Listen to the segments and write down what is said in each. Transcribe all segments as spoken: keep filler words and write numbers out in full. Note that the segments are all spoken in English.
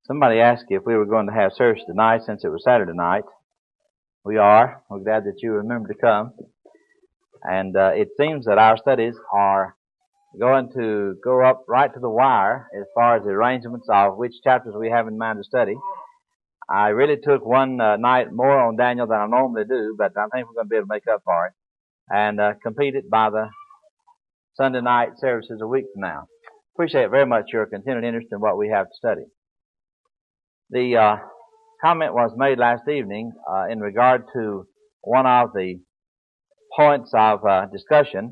Somebody asked if we were going to have service tonight since it was Saturday night. We are. We're glad that you remembered to come. And uh, it seems that our studies are going to go up right to the wire as far as the arrangements of which chapters we have in mind to study. I really took one uh, night more on Daniel than I normally do, but I think we're going to be able to make up for it and uh, complete it by the Sunday night services a week from now. Appreciate very much your continued interest in what we have to study. The uh, comment was made last evening uh, in regard to one of the points of uh, discussion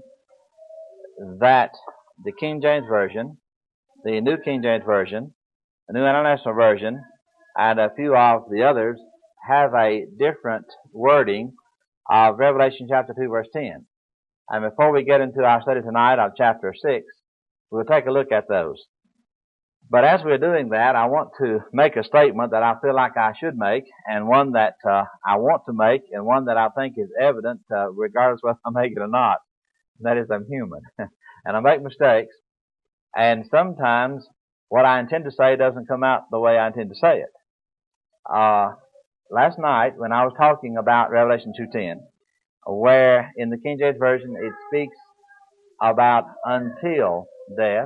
that the King James Version, the New King James Version, the New International Version, and a few of the others have a different wording of Revelation chapter two verse ten. And before we get into our study tonight of chapter six, we'll take a look at those. But as we're doing that, I want to make a statement that I feel like I should make, and one that uh, I want to make, and one that I think is evident uh, regardless whether I make it or not. And that is, I'm human. And I make mistakes, and sometimes what I intend to say doesn't come out the way I intend to say it. Uh, last night, when I was talking about Revelation two ten, where in the King James Version it speaks about until death,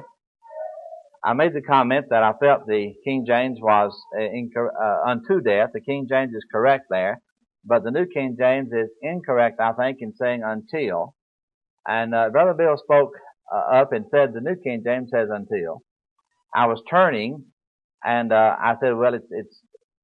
I made the comment that I felt the King James was uh, incor- uh, unto death. The King James is correct there, but the New King James is incorrect, I think, in saying until. And uh, Brother Bill spoke uh, up and said the New King James says until. I was turning, and uh, I said, well, it's, it's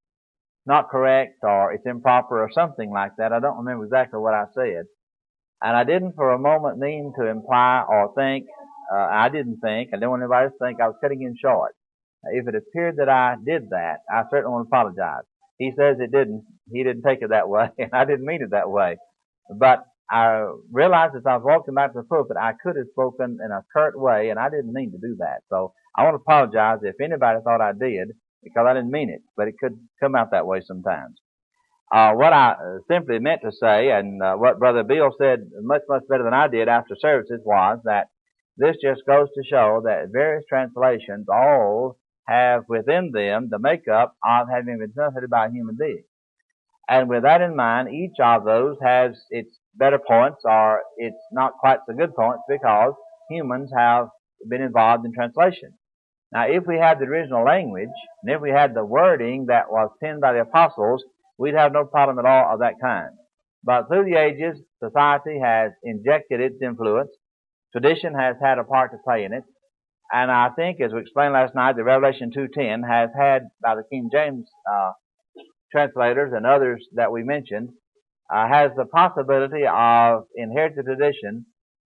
not correct, or it's improper, or something like that. I don't remember exactly what I said. And I didn't for a moment mean to imply or think, uh, I didn't think, I didn't want anybody to think I was cutting him short. If it appeared that I did that, I certainly want to apologize. He says it didn't, he didn't take it that way, and I didn't mean it that way. But I realized as I was walking back to the pulpit, I could have spoken in a curt way, and I didn't mean to do that. So I want to apologize if anybody thought I did, because I didn't mean it, but it could come out that way sometimes. Uh, what I simply meant to say, and uh, what Brother Bill said much, much better than I did after services, was that this just goes to show that various translations all have within them the makeup of having been translated by a human being. And with that in mind, each of those has its better points, or it's not quite so good points, because humans have been involved in translation. Now, if we had the original language, and if we had the wording that was penned by the apostles, we'd have no problem at all of that kind. But through the ages, society has injected its influence. Tradition has had a part to play in it. And I think, as we explained last night, the Revelation two ten has had, by the King James uh, translators and others that we mentioned, uh, has the possibility of inherited tradition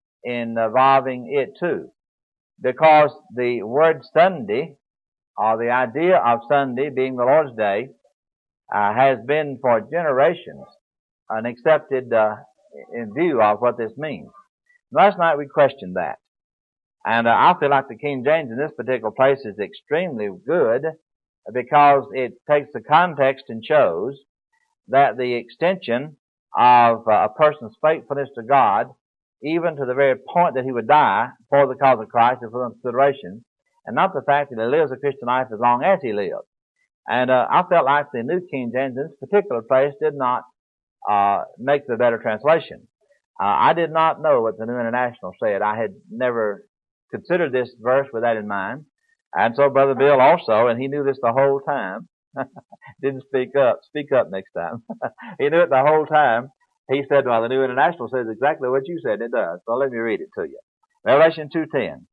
involving it too. Because the word Sunday, or the idea of Sunday being the Lord's Day, uh, has been for generations an accepted uh, in view of what this means. Last night we questioned that. And uh, I feel like the King James in this particular place is extremely good, because it takes the context and shows that the extension of uh, a person's faithfulness to God, even to the very point that he would die for the cause of Christ, is for consideration, and not the fact that he lives a Christian life as long as he lives. And uh, I felt like the New King James in this particular place did not uh, make the better translation. Uh, I did not know what the New International said. I had never considered this verse with that in mind. And so Brother Bill also, and he knew this the whole time, didn't speak up. Speak up next time. He knew it the whole time. He said, well, the New International says exactly what you said. It does. So let me read it to you. Revelation two ten.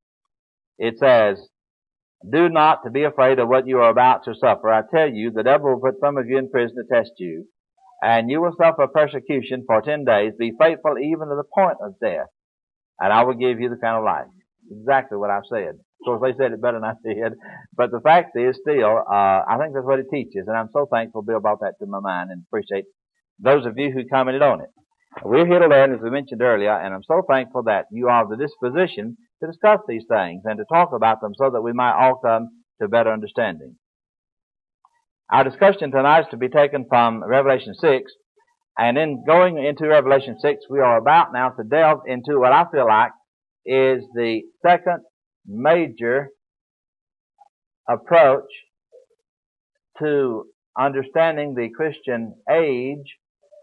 It says, do not to be afraid of what you are about to suffer. I tell you, the devil will put some of you in prison to test you, and you will suffer persecution for ten days. Be faithful even to the point of death, and I will give you the crown of life. Exactly what I've said. Of course, they said it better than I did, but the fact is still, uh, I think that's what it teaches, and I'm so thankful Bill brought that to my mind, and appreciate those of you who commented on it. We're here to learn, as we mentioned earlier, and I'm so thankful that you are of the disposition to discuss these things and to talk about them so that we might all come to better understanding. Our discussion tonight is to be taken from Revelation six, and in going into Revelation six, we are about now to delve into what I feel like is the second major approach to understanding the Christian age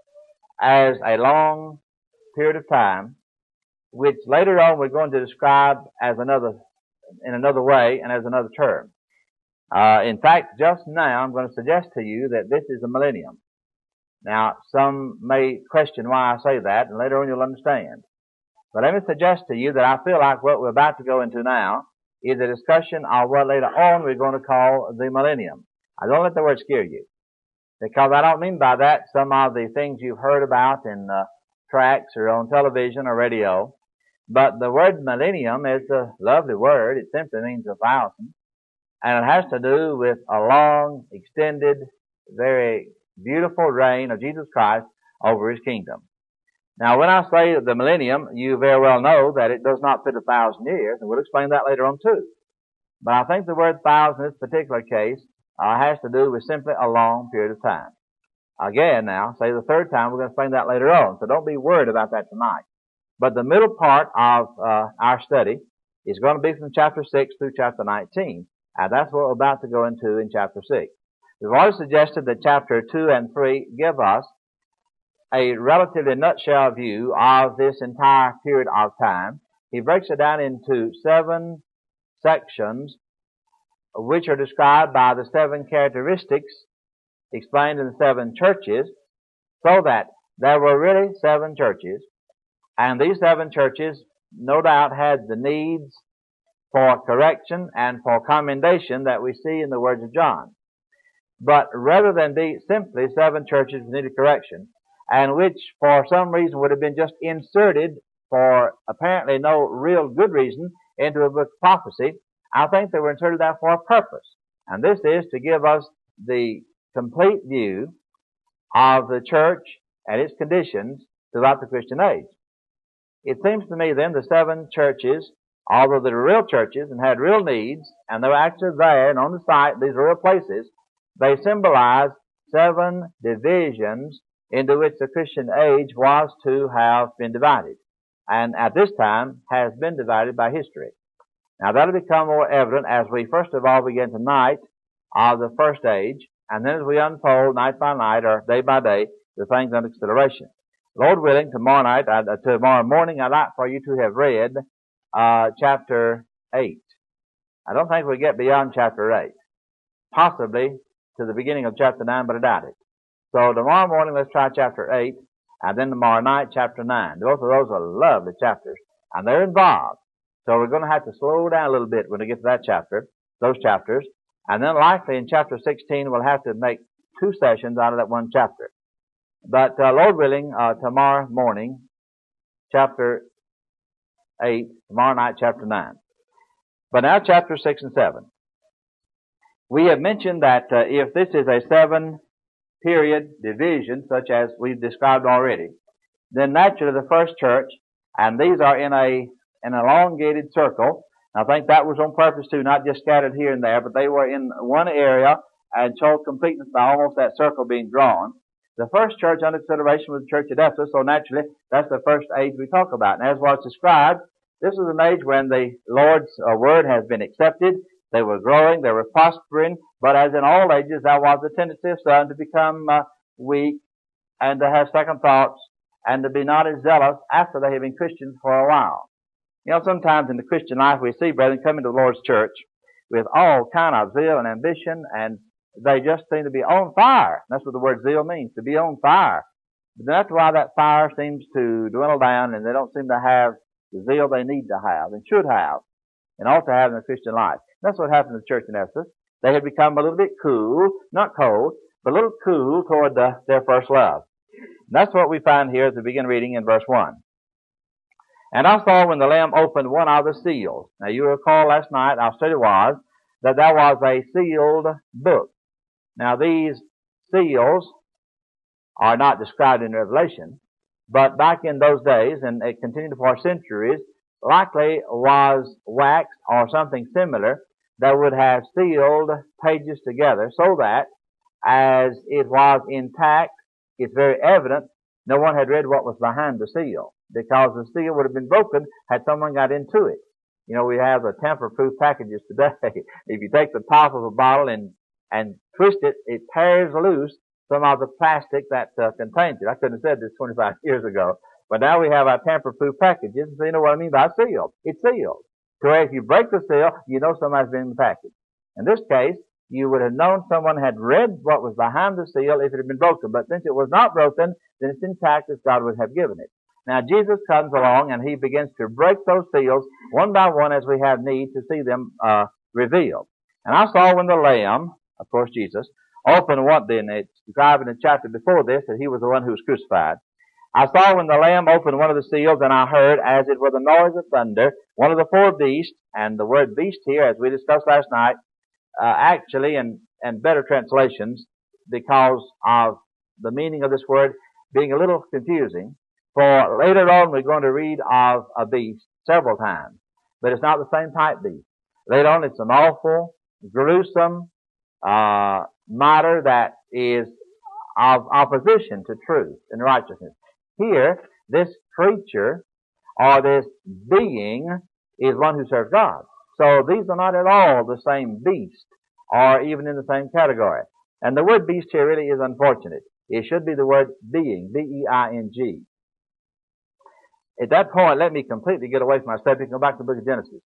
as a long period of time, which later on we're going to describe as another, in another way and as another term. Uh, in fact, just now I'm going to suggest to you that this is a millennium. Now, some may question why I say that, and later on you'll understand. But let me suggest to you that I feel like what we're about to go into now is a discussion of what later on we're going to call the millennium. I don't let the word scare you, because I don't mean by that some of the things you've heard about in uh, tracts or on television or radio. But the word millennium is a lovely word. It simply means a thousand. And it has to do with a long, extended, very beautiful reign of Jesus Christ over His kingdom. Now, when I say the millennium, you very well know that it does not fit a thousand years, and we'll explain that later on too. But I think the word thousand in this particular case uh, has to do with simply a long period of time. Again, now, say the third time, we're going to explain that later on, so don't be worried about that tonight. But the middle part of uh, our study is going to be from chapter six through chapter nineteen, and that's what we're about to go into in chapter six. We've already suggested that chapter two and three give us a relatively nutshell view of this entire period of time. He breaks it down into seven sections, which are described by the seven characteristics explained in the seven churches, so that there were really seven churches, and these seven churches no doubt had the needs for correction and for commendation that we see in the words of John. But rather than be simply seven churches that needed correction, and which for some reason would have been just inserted for apparently no real good reason into a book of prophecy, I think they were inserted there for a purpose. And this is to give us the complete view of the church and its conditions throughout the Christian age. It seems to me then the seven churches, although they were real churches and had real needs, and they were actually there and on the site, these real places, they symbolize seven divisions into which the Christian age was to have been divided, and at this time has been divided by history. Now that'll become more evident as we first of all begin tonight of the first age, and then as we unfold night by night or day by day the things under consideration. Lord willing, tomorrow night, uh, tomorrow morning, I'd like for you to have read uh, chapter eight. I don't think we'll get beyond chapter eight. Possibly to the beginning of chapter nine, but I doubt it. So tomorrow morning, let's try chapter eight, and then tomorrow night, chapter nine. Both of those are lovely chapters, and they're involved. So we're going to have to slow down a little bit when we get to that chapter, those chapters, and then likely in chapter sixteen, we'll have to make two sessions out of that one chapter. But uh, Lord willing, uh, tomorrow morning, chapter eight, tomorrow night, chapter nine. But now chapter six and seven. We have mentioned that uh, if this is a seven period division, such as we've described already, then naturally the first church, and these are in a an elongated circle. I think that was on purpose too, not just scattered here and there, but they were in one area and showed completeness by almost that circle being drawn. The first church under consideration was the church at Ephesus, so naturally that's the first age we talk about. And as was described, this was an age when the Lord's uh, word has been accepted. They were growing, they were prospering, but as in all ages, there was a tendency of some to become uh, weak and to have second thoughts and to be not as zealous after they had been Christians for a while. You know, sometimes in the Christian life we see brethren come into the Lord's church with all kind of zeal and ambition, and they just seem to be on fire. That's what the word zeal means, to be on fire. But then after a while that fire seems to dwindle down and they don't seem to have the zeal they need to have and should have and ought to have in the Christian life. That's what happened to the church in Ephesus. They had become a little bit cool, not cold, but a little cool toward the, their first love. And that's what we find here as we begin reading in verse one. And I saw when the Lamb opened one of the seals. Now you recall last night our study was that there was a sealed book. Now these seals are not described in Revelation, but back in those days, and it continued for centuries, likely was wax or something similar that would have sealed pages together so that as it was intact, it's very evident no one had read what was behind the seal, because the seal would have been broken had someone got into it. You know, we have the tamper-proof packages today. If you take the top of a bottle and and twist it, it tears loose some of the plastic that uh, contains it. I couldn't have said this twenty-five years ago, but now we have our tamper-proof packages, so you know what I mean by sealed. It's sealed. So if you break the seal, you know somebody's been in the package. In this case, you would have known someone had read what was behind the seal if it had been broken. But since it was not broken, then it's intact as God would have given it. Now Jesus comes along and he begins to break those seals one by one as we have need to see them uh, revealed. And I saw when the Lamb, of course Jesus, opened one, then it's described in the chapter before this that he was the one who was crucified. I saw when the Lamb opened one of the seals, and I heard, as it were the noise of thunder, one of the four beasts, and the word beast here, as we discussed last night, uh, actually, and, and better translations, because of the meaning of this word being a little confusing. For later on, we're going to read of a beast several times, but it's not the same type beast. Later on, it's an awful, gruesome uh, matter that is of opposition to truth and righteousness. Here, this creature or this being is one who serves God. So these are not at all the same beast or even in the same category. And the word beast here really is unfortunate. It should be the word being, B E I N G. At that point, let me completely get away from my subject and go back to the book of Genesis.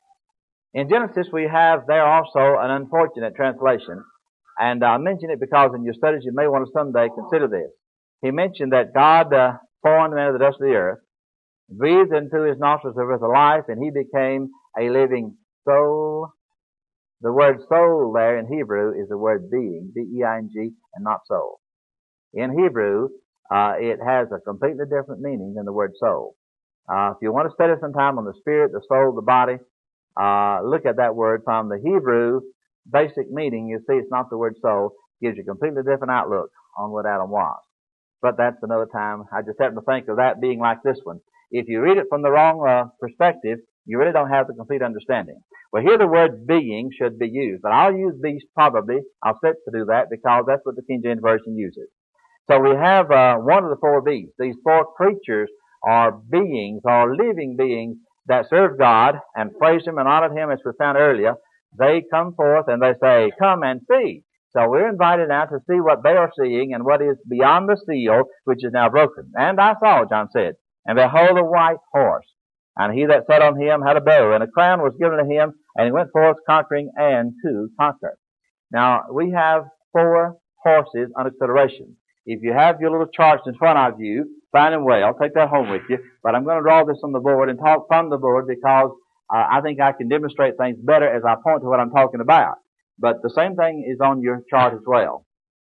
In Genesis, we have there also an unfortunate translation. And I mention it because in your studies you may want to someday consider this. He mentioned that God uh, formed man of the dust of the earth, breathed into his nostrils the breath of life, and he became a living soul. The word soul there in Hebrew is the word being, B E I N G, and not soul. In Hebrew, uh, it has a completely different meaning than the word soul. Uh, if you want to study sometime on the spirit, the soul, the body, uh, look at that word from the Hebrew basic meaning. You see it's not the word soul. It gives you a completely different outlook on what Adam was. But that's another time. I just happen to think of that being like this one. If you read it from the wrong uh, perspective, you really don't have the complete understanding. Well, here the word being should be used, but I'll use beast probably. I'll set to do that because that's what the King James Version uses. So we have uh, one of the four beasts. These four creatures are beings, are living beings that serve God and praise Him and honor Him, as we found earlier. They come forth and they say, "Come and see." So we're invited now to see what they are seeing and what is beyond the seal, which is now broken. And I saw, John said, and behold a white horse, and he that sat on him had a bow, and a crown was given to him, and he went forth conquering and to conquer. Now we have four horses under consideration. If you have your little charts in front of you, fine and well, take that home with you. But I'm going to draw this on the board and talk from the board because uh, I think I can demonstrate things better as I point to what I'm talking about. But the same thing is on your chart as well.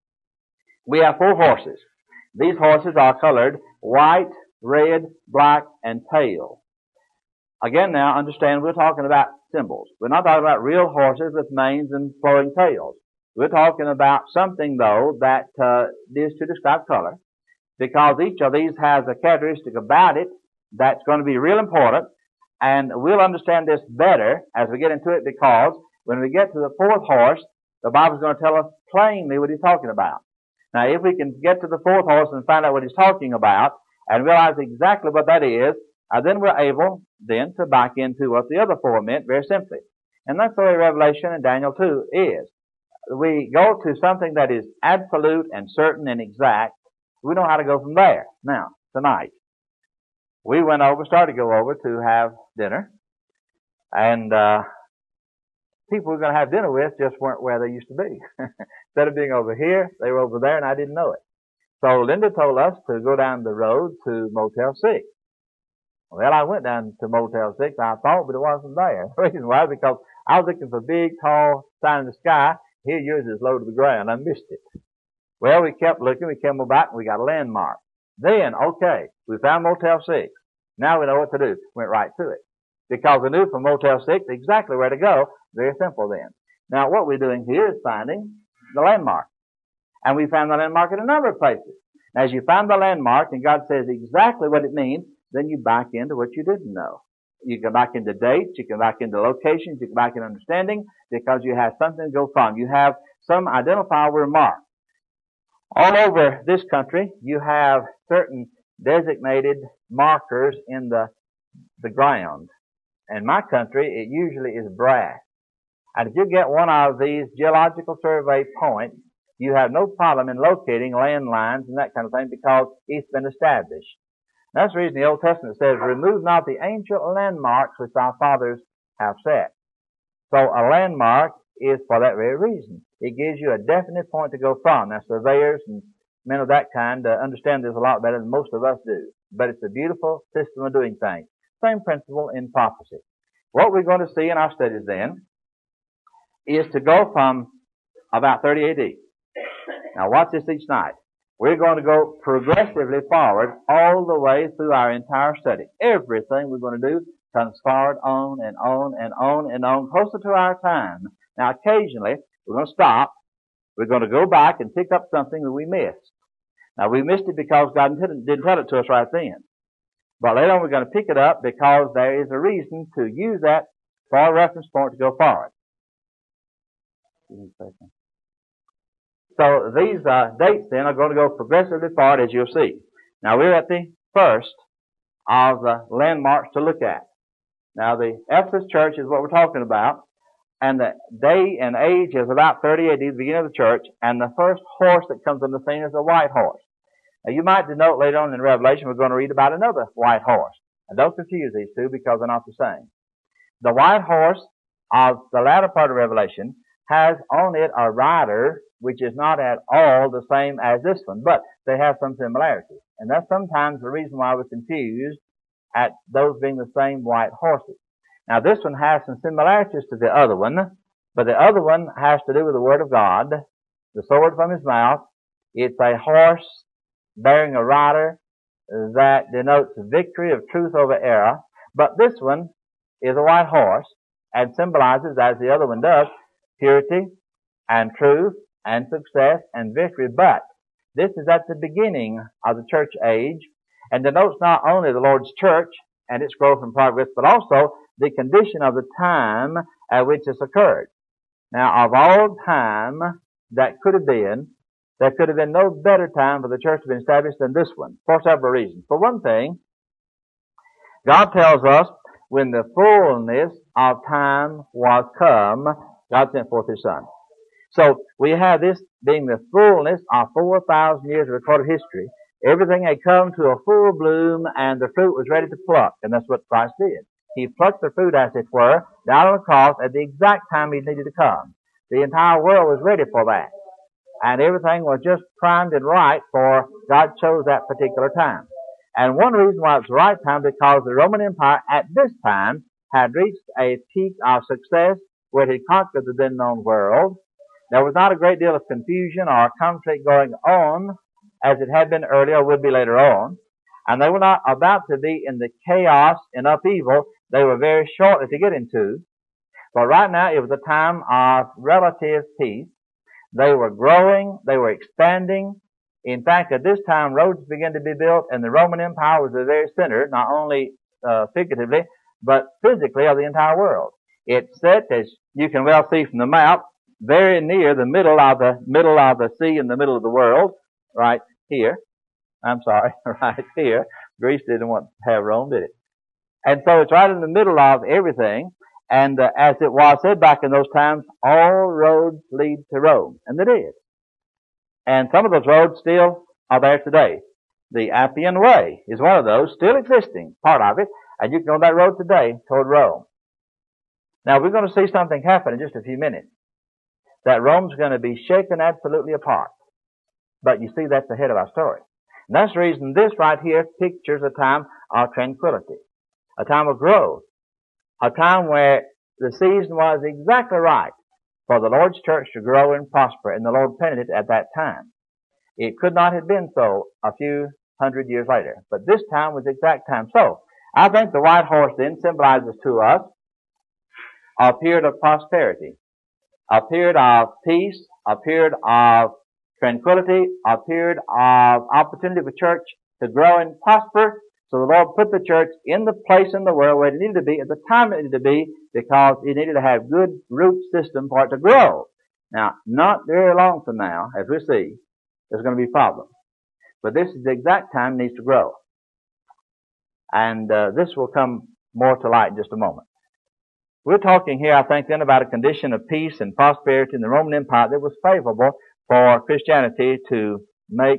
We have four horses. These horses are colored white, red, black, and pale. Again now, understand we're talking about symbols. We're not talking about real horses with manes and flowing tails. We're talking about something, though, that uh, is to describe color, because each of these has a characteristic about it that's going to be real important, and we'll understand this better as we get into it, because when we get to the fourth horse, the Bible's going to tell us plainly what he's talking about. Now, if we can get to the fourth horse and find out what he's talking about and realize exactly what that is, uh, then we're able then to back into what the other four meant very simply. And that's the way Revelation and Daniel two is. We go to something that is absolute and certain and exact. We know how to go from there. Now, tonight, we went over, started to go over to have dinner, and uh people we were going to have dinner with just weren't where they used to be. Instead of being over here, they were over there, and I didn't know it. So Linda told us to go down the road to Motel six. Well, I went down to Motel six, I thought, but it wasn't there. The reason why, because I was looking for a big, tall sign in the sky. Here, yours is low to the ground. I missed it. Well, we kept looking. We came back, and we got a landmark. Then, okay, we found Motel six. Now we know what to do. Went right to it. Because we knew from Motel six exactly where to go. Very simple then. Now, what we're doing here is finding the landmark. And we found the landmark in a number of places. Now, as you find the landmark and God says exactly what it means, then you back into what you didn't know. You can back into dates, you can back into locations, you can back into understanding, because you have something to go from. You have some identifiable mark. All over this country, you have certain designated markers in the, the ground. In my country, it usually is brass. And if you get one of these geological survey points, you have no problem in locating landlines and that kind of thing because it's been established. And that's the reason the Old Testament says, remove not the ancient landmarks which our fathers have set. So a landmark is for that very reason. It gives you a definite point to go from. Now, surveyors and men of that kind uh, understand this a lot better than most of us do. But it's a beautiful system of doing things. Same principle in prophecy. What we're going to see in our studies then is to go from about thirty A D. Now watch this each night. We're going to go progressively forward all the way through our entire study. Everything we're going to do comes forward on and on and on and on closer to our time. Now occasionally we're going to stop. We're going to go back and pick up something that we missed. Now we missed it because God didn't tell it to us right then. But later on we're going to pick it up because there is a reason to use that for a reference point to go forward. So these uh, dates then are going to go progressively forward as you'll see. Now we're at the first of the landmarks to look at. Now the Ephesus church is what we're talking about. And the day and age is about thirty A D, the beginning of the church. And the first horse that comes on the scene is a white horse. Now you might denote later on in Revelation we're going to read about another white horse. And don't confuse these two because they're not the same. The white horse of the latter part of Revelation has on it a rider which is not at all the same as this one, but they have some similarities. And that's sometimes the reason why we're confused at those being the same white horses. Now this one has some similarities to the other one, but the other one has to do with the Word of God, the sword from His mouth. It's a horse bearing a rider that denotes victory of truth over error. But this one is a white horse and symbolizes, as the other one does, purity and truth and success and victory. But this is at the beginning of the church age and denotes not only the Lord's church and its growth and progress, but also the condition of the time at which this occurred. Now, of all time that could have been, there could have been no better time for the church to be established than this one, for several reasons. For one thing, God tells us when the fullness of time was come, God sent forth His Son. So we have this being the fullness of four thousand years of recorded history. Everything had come to a full bloom and the fruit was ready to pluck, and that's what Christ did. He plucked the fruit, as it were, down on the cross at the exact time He needed to come. The entire world was ready for that. And everything was just primed and right for God chose that particular time. And one reason why it's the right time, because the Roman Empire at this time had reached a peak of success where it had conquered the then known world. There was not a great deal of confusion or conflict going on as it had been earlier or would be later on. And they were not about to be in the chaos and upheaval they were very shortly to get into. But right now it was a time of relative peace. They were growing, they were expanding. In fact, at this time roads began to be built and the Roman Empire was the very center, not only uh, figuratively, but physically of the entire world. It set, as you can well see from the map, very near the middle of the middle of the sea in the middle of the world, right here. I'm sorry, right here. Greece didn't want to have Rome, did it? And so it's right in the middle of everything. And uh, as it was said back in those times, all roads lead to Rome. And they did. And some of those roads still are there today. The Appian Way is one of those, still existing, part of it. And you can go on that road today toward Rome. Now we're going to see something happen in just a few minutes. That Rome's going to be shaken absolutely apart. But you see, that's the head of our story. And that's the reason this right here pictures a time of tranquility, a time of growth, a time where the season was exactly right for the Lord's church to grow and prosper, and the Lord planted it at that time. It could not have been so a few hundred years later, but this time was the exact time. So, I think the white horse then symbolizes to us a period of prosperity, a period of peace, a period of tranquility, a period of opportunity for church to grow and prosper. So the Lord put the church in the place in the world where it needed to be at the time it needed to be, because it needed to have good root system for it to grow. Now, not very long from now, as we see, there's going to be problems. But this is the exact time it needs to grow. And uh, this will come more to light in just a moment. We're talking here, I think, then about a condition of peace and prosperity in the Roman Empire that was favorable for Christianity to make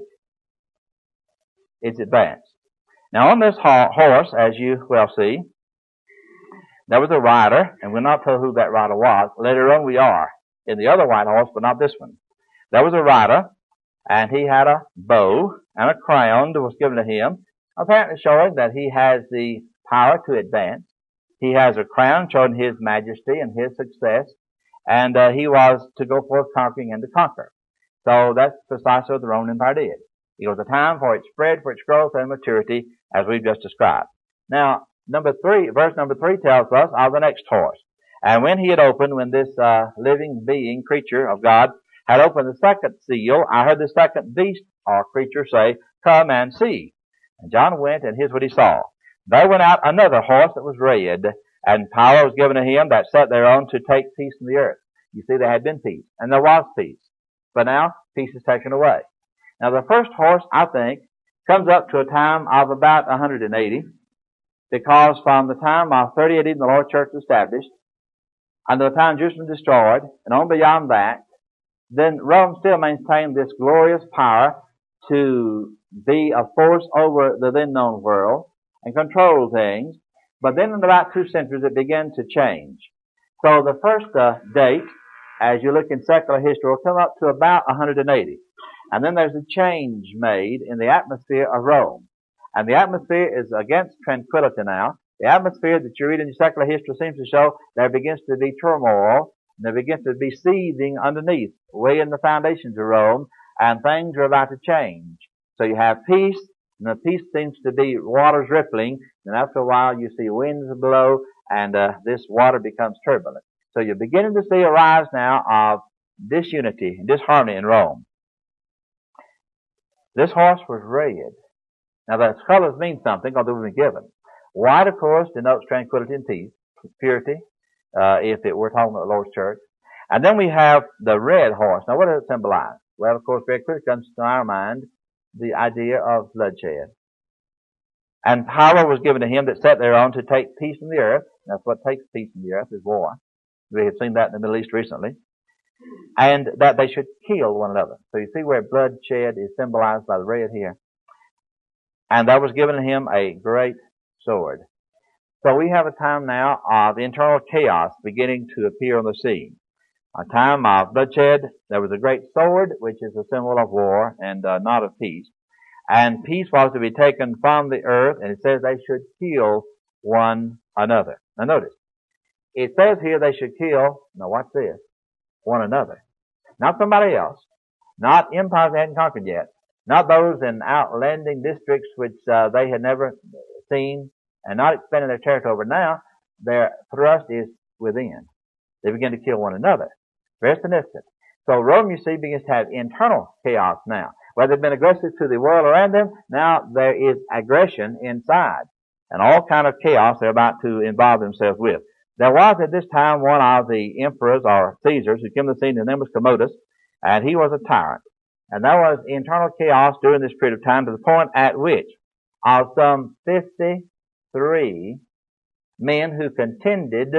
its advance. Now, on this ho- horse, as you well see, there was a rider, and we're not told who that rider was. Later on we are, in the other white horse, but not this one. There was a rider, and he had a bow and a crown that was given to him, apparently showing that he has the power to advance. He has a crown showing his majesty and his success, and uh, he was to go forth conquering and to conquer. So that's precisely what the Roman Empire did. It was a time for its spread, for its growth and maturity, as we've just described. Now, number three, verse number three tells us of the next horse. And when he had opened, when this uh, living being, creature of God, had opened the second seal, I heard the second beast or creature say, "Come and see." And John went, and here's what he saw. There went out another horse that was red, and power was given to him that sat thereon to take peace from the earth. You see, there had been peace, and there was peace. But now, peace is taken away. Now, the first horse, I think, comes up to a time of about one hundred eighty, because from the time of thirty A D, the Lord Church was established, until the time Jerusalem destroyed, and on beyond that, then Rome still maintained this glorious power to be a force over the then known world and control things. But then in about two centuries it began to change. So the first uh, date, as you look in secular history, will come up to about one hundred eighty. And then there's a change made in the atmosphere of Rome. And the atmosphere is against tranquility now. The atmosphere that you read in secular history seems to show there begins to be turmoil, and there begins to be seething underneath, way in the foundations of Rome, and things are about to change. So you have peace, and the peace seems to be waters rippling, and after a while you see winds blow, and uh, this water becomes turbulent. So you're beginning to see a rise now of disunity and disharmony in Rome. This horse was red. Now the colors mean something, because they were given. White, of course, denotes tranquility and peace, purity, uh, if it were talking about the Lord's church. And then we have the red horse. Now what does it symbolize? Well, of course, very quickly comes to our mind the idea of bloodshed. And power was given to him that sat thereon to take peace from the earth. That's what takes peace from the earth, is war. We have seen that in the Middle East recently. And that they should kill one another. So you see where bloodshed is symbolized by the red here. And that was given to him a great sword. So we have a time now of internal chaos beginning to appear on the scene. A time of bloodshed. There was a great sword, which is a symbol of war and uh, not of peace. And peace was to be taken from the earth, and it says they should kill one another. Now notice, it says here they should kill, now watch this, one another. Not somebody else. Not empires they hadn't conquered yet. Not those in outlanding districts which uh, they had never seen, and not expanding their territory over. Now, their thrust is within. They begin to kill one another. Very significant. So Rome, you see, begins to have internal chaos now. Where they've been aggressive to the world around them, now there is aggression inside. And all kind of chaos they're about to involve themselves with. There was at this time one of the emperors, or Caesars, who came to the scene, his name was Commodus, and he was a tyrant. And there was internal chaos during this period of time, to the point at which of some fifty-three men who contended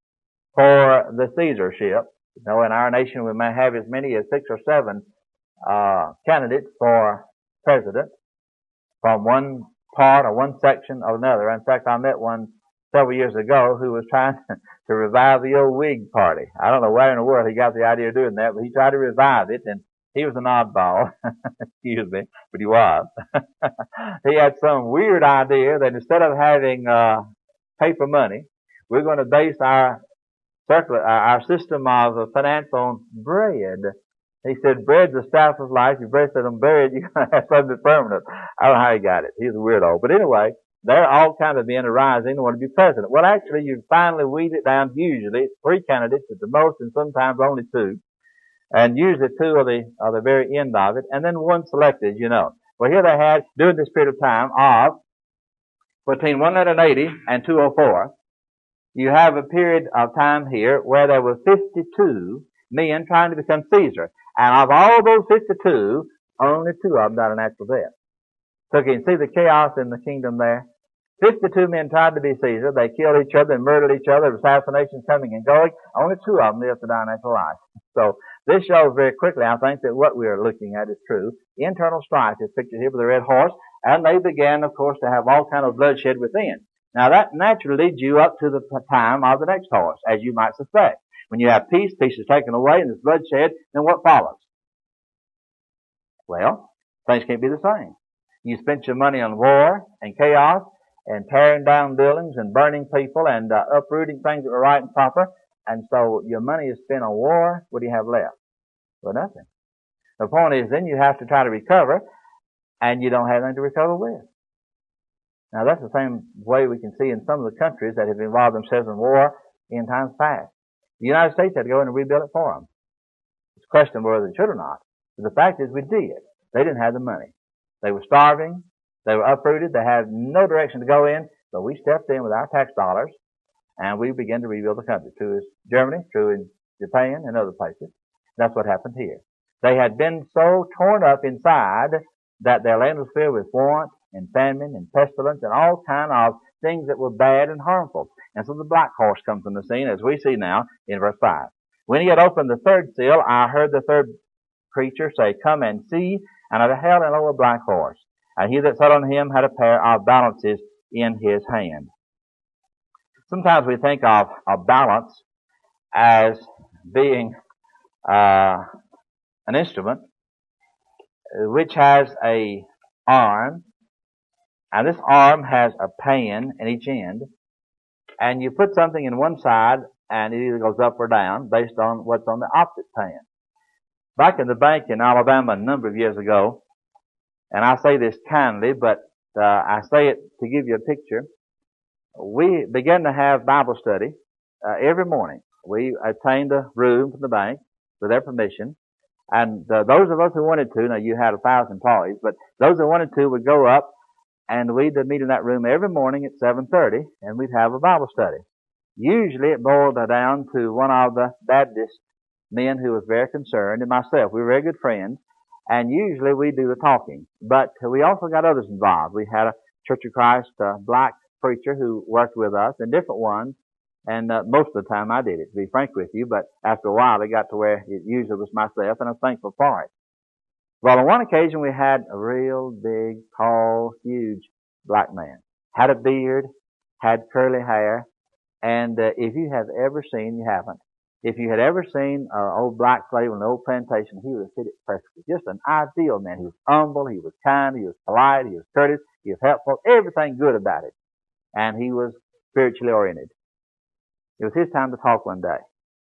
for the Caesarship. You know, in our nation we may have as many as six or seven uh candidates for president from one part or one section or another. In fact, I met one several years ago who was trying to revive the old Whig Party. I don't know where in the world he got the idea of doing that, but he tried to revive it, and he was an oddball. Excuse me, but he was. He had some weird idea that instead of having uh paper money, we're going to base our circular, our system of finance on bread. He said, bread's the staff of life. You bread on bread, you're going to have something permanent. I don't know how he got it. He's a weirdo. But anyway, there are all kinds of men arising who want to be president. Well, actually, you finally weed it down. Usually, it's three candidates at the most, and sometimes only two. And usually two are the, are the very end of it. And then one selected, you know. Well, here they had, during this period of time of between one hundred eighty and two oh four, you have a period of time here where there were fifty-two men trying to become Caesar. And of all those fifty-two, only two of them died a natural death. So you can see the chaos in the kingdom there. Fifty-two men tried to be Caesar. They killed each other and murdered each other. Assassinations coming and going. Only two of them lived to die natural life. So this shows very quickly, I think, that what we are looking at is true. Internal strife is pictured here with the red horse, and they began, of course, to have all kind of bloodshed within. Now that naturally leads you up to the time of the next horse, as you might suspect. When you have peace, peace is taken away, and there's bloodshed, then what follows? Well, things can't be the same. You spent your money on war and chaos, and tearing down buildings and burning people and uh, uprooting things that were right and proper. And so your money is spent on war. What do you have left? Well, nothing. The point is then you have to try to recover, and you don't have anything to recover with. Now that's the same way we can see in some of the countries that have involved themselves in war in times past. The United States had to go in and rebuild it for them. It's a question of whether they should or not. But the fact is we did. They didn't have the money. They were starving. They were uprooted. They had no direction to go in. So we stepped in with our tax dollars, and we began to rebuild the country. True in Germany, true in Japan, and other places. That's what happened here. They had been so torn up inside that their land was filled with want and famine and pestilence and all kind of things that were bad and harmful. And so the black horse comes on the scene, as we see now in verse five. When he had opened the third seal, I heard the third creature say, Come and see. And I beheld, and lo, a black horse. And he that sat on him had a pair of balances in his hand. Sometimes we think of a balance as being uh, an instrument which has a arm, and this arm has a pan in each end, and you put something in one side, and it either goes up or down based on what's on the opposite pan. Back in the bank in Alabama a number of years ago, and I say this kindly, but uh, I say it to give you a picture, we began to have Bible study uh, every morning. We obtained a room from the bank with their permission, and uh, those of us who wanted to, now you had a thousand employees, but those who wanted to would go up, and we'd meet in that room every morning at seven thirty, and we'd have a Bible study. Usually it boiled down to one of the Baptist men who was very concerned, and myself. We were very good friends, and usually we do the talking. But we also got others involved. We had a Church of Christ uh, black preacher who worked with us, and different ones, and uh, most of the time I did it, to be frank with you, but after a while it got to where it usually was myself, and I'm thankful for it. Well, on one occasion we had a real big, tall, huge black man. Had a beard, had curly hair, and uh, if you have ever seen, you haven't, if you had ever seen an uh, old black slave on an old plantation, he would have fit it perfectly. Just an ideal man. He was humble, he was kind, he was polite, he was courteous, he was helpful, everything good about it. And he was spiritually oriented. It was his time to talk one day.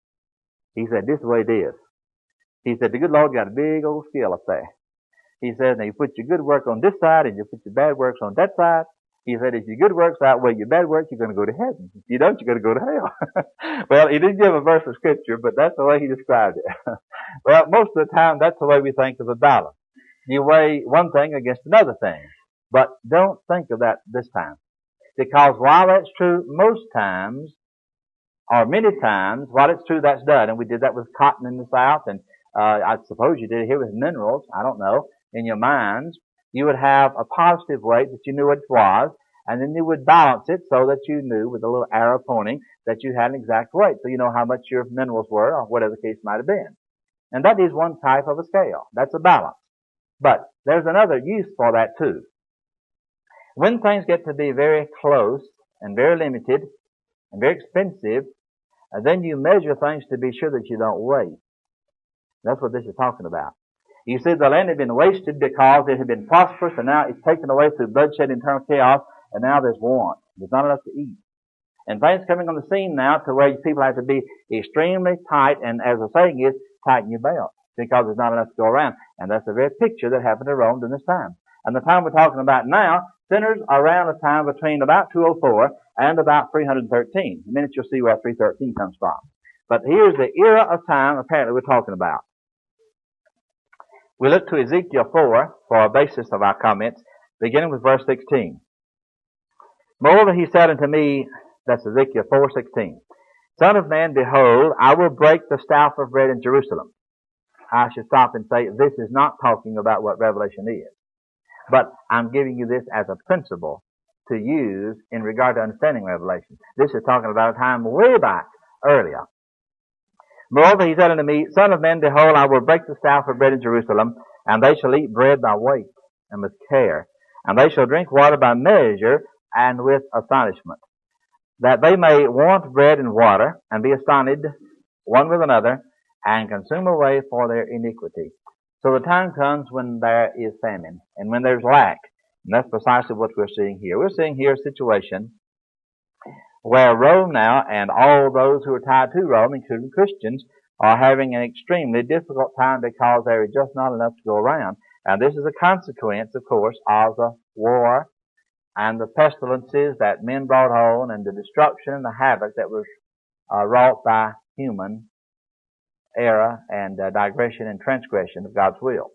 He said, this is the way it is. He said, the good Lord got a big old scale up there. He said, now you put your good work on this side and you put your bad works on that side. He said, if your good works outweigh your bad works, you're going to go to heaven. If you don't, you're going to go to hell. Well, he didn't give a verse of scripture, but that's the way he described it. Well, most of the time, that's the way we think of a balance. You weigh one thing against another thing. But don't think of that this time. Because while that's true most times, or many times, while it's true that's done, and we did that with cotton in the South, and uh, I suppose you did it here with minerals, I don't know, in your minds, you would have a positive weight that you knew what it was, and then you would balance it so that you knew with a little arrow pointing that you had an exact weight, so you know how much your minerals were, or whatever the case might have been. And that is one type of a scale. That's a balance. But there's another use for that too. When things get to be very close and very limited and very expensive, and then you measure things to be sure that you don't waste. That's what this is talking about. You see, the land had been wasted because it had been prosperous, and now it's taken away through bloodshed, internal chaos, and now there's want. There's not enough to eat. And things coming on the scene now to where people have to be extremely tight, and as the saying is, tighten your belt, because there's not enough to go around. And that's the very picture that happened to Rome during this time. And the time we're talking about now centers around a time between about two oh four and about three hundred thirteen. In a minute you'll see where three thirteen comes from. But here's the era of time apparently we're talking about. We look to Ezekiel four for a basis of our comments, beginning with verse sixteen. Moreover, he said unto me, that's Ezekiel four sixteen, Son of man, behold, I will break the staff of bread in Jerusalem. I should stop and say, this is not talking about what Revelation is. But I'm giving you this as a principle to use in regard to understanding Revelation. This is talking about a time way back earlier. Moreover, he said unto me, Son of man, behold, I will break the staff of bread in Jerusalem, and they shall eat bread by weight and with care, and they shall drink water by measure and with astonishment, that they may want bread and water, and be astonished one with another, and consume away for their iniquity. So the time comes when there is famine, and when there's lack. And that's precisely what we're seeing here. We're seeing here a situation where Rome now, and all those who are tied to Rome, including Christians, are having an extremely difficult time because there is just not enough to go around. And this is a consequence, of course, of the war and the pestilences that men brought on, and the destruction and the havoc that was uh, wrought by human error and uh, digression and transgression of God's will.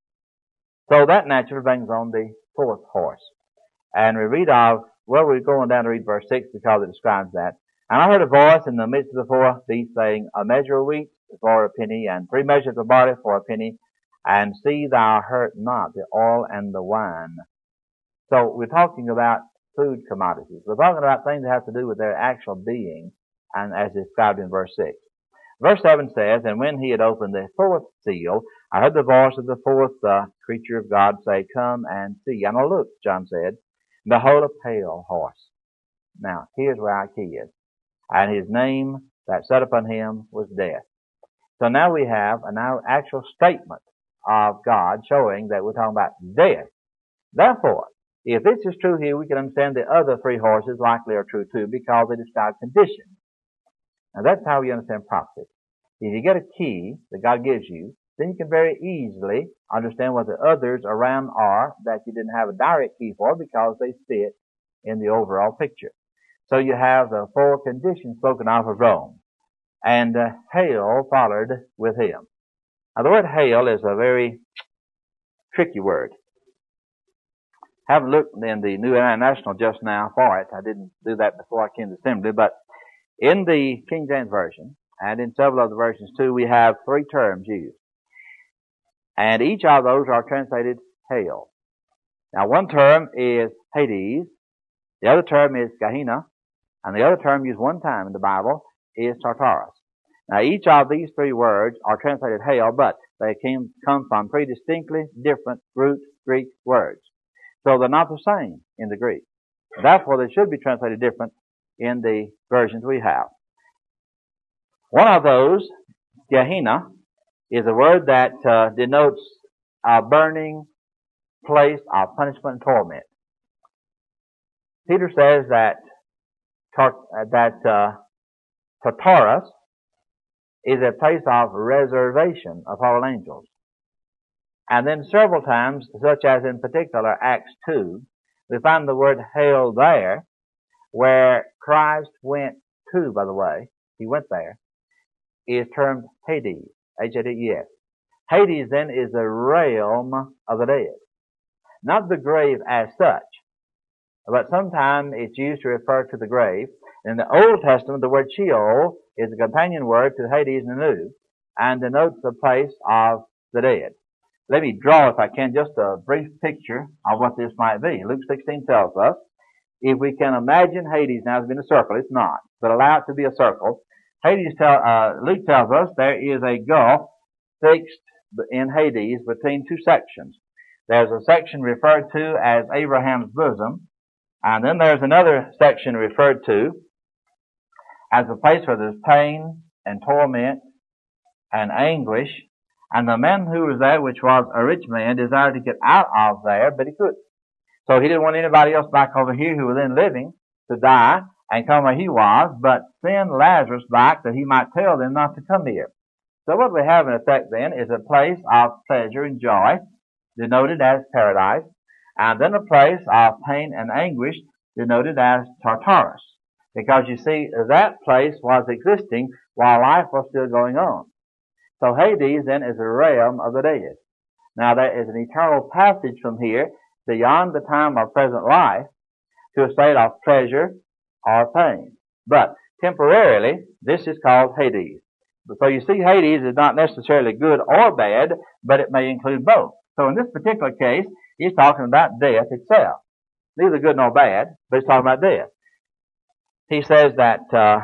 So that naturally brings on the fourth horse. And we read of, well, we're going down to read verse six because it describes that. And I heard a voice in the midst of the four beasts saying, A measure of wheat for a penny, and three measures of barley for a penny, and see thou hurt not the oil and the wine. So we're talking about food commodities. We're talking about things that have to do with their actual being, and as described in verse six. Verse seven says, And when he had opened the fourth seal, I heard the voice of the fourth uh, creature of God say, Come and see. And I looked, John said, and behold, a pale horse. Now, here's where our key is. And his name that sat upon him was Death. So now we have an actual statement of God showing that we're talking about death. Therefore, if this is true here, we can understand the other three horses likely are true too, because they describe conditions. Now that's how we understand prophecy. If you get a key that God gives you, then you can very easily understand what the others around are that you didn't have a direct key for because they fit in the overall picture. So you have the four conditions spoken of of Rome. And uh, hail followed with him. Now the word hail is a very tricky word. I haven't looked in the New International just now for it. I didn't do that before I came to assembly, but in the King James Version, and in several other versions too, we have three terms used. And each of those are translated hail. Now one term is Hades, the other term is Gehenna, and the other term used one time in the Bible is Tartarus. Now each of these three words are translated hail, but they came, come from three distinctly different root Greek words. So they're not the same in the Greek. Therefore they should be translated different in the versions we have. One of those, Gehenna, is a word that uh, denotes a burning place of punishment and torment. Peter says that tar- that uh, Tartarus is a place of reservation of fallen angels. And then several times, such as in particular Acts two, we find the word hail there, where Christ went to, by the way, he went there, is termed Hades, H A D E S. Hades then is the realm of the dead. Not the grave as such, but sometimes it's used to refer to the grave. In the Old Testament, the word Sheol is a companion word to Hades in the New, and denotes the place of the dead. Let me draw, if I can, just a brief picture of what this might be. Luke sixteen tells us, if we can imagine Hades now as being a circle, it's not, but allow it to be a circle. Hades tell, uh, Luke tells us there is a gulf fixed in Hades between two sections. There's a section referred to as Abraham's bosom, and then there's another section referred to as a place where there's pain and torment and anguish. And the man who was there, which was a rich man, desired to get out of there, but he couldn't. So he didn't want anybody else back over here who was then living to die and come where he was, but send Lazarus back that he might tell them not to come here. So what we have in effect then is a place of pleasure and joy, denoted as paradise, and then a place of pain and anguish, denoted as Tartarus. Because you see, that place was existing while life was still going on. So Hades then is a realm of the dead. Now there is an eternal passage from here beyond the time of present life to a state of pleasure or pain. But temporarily, this is called Hades. So you see, Hades is not necessarily good or bad, but it may include both. So in this particular case, he's talking about death itself. neither good nor bad, but he's talking about death. He says that uh,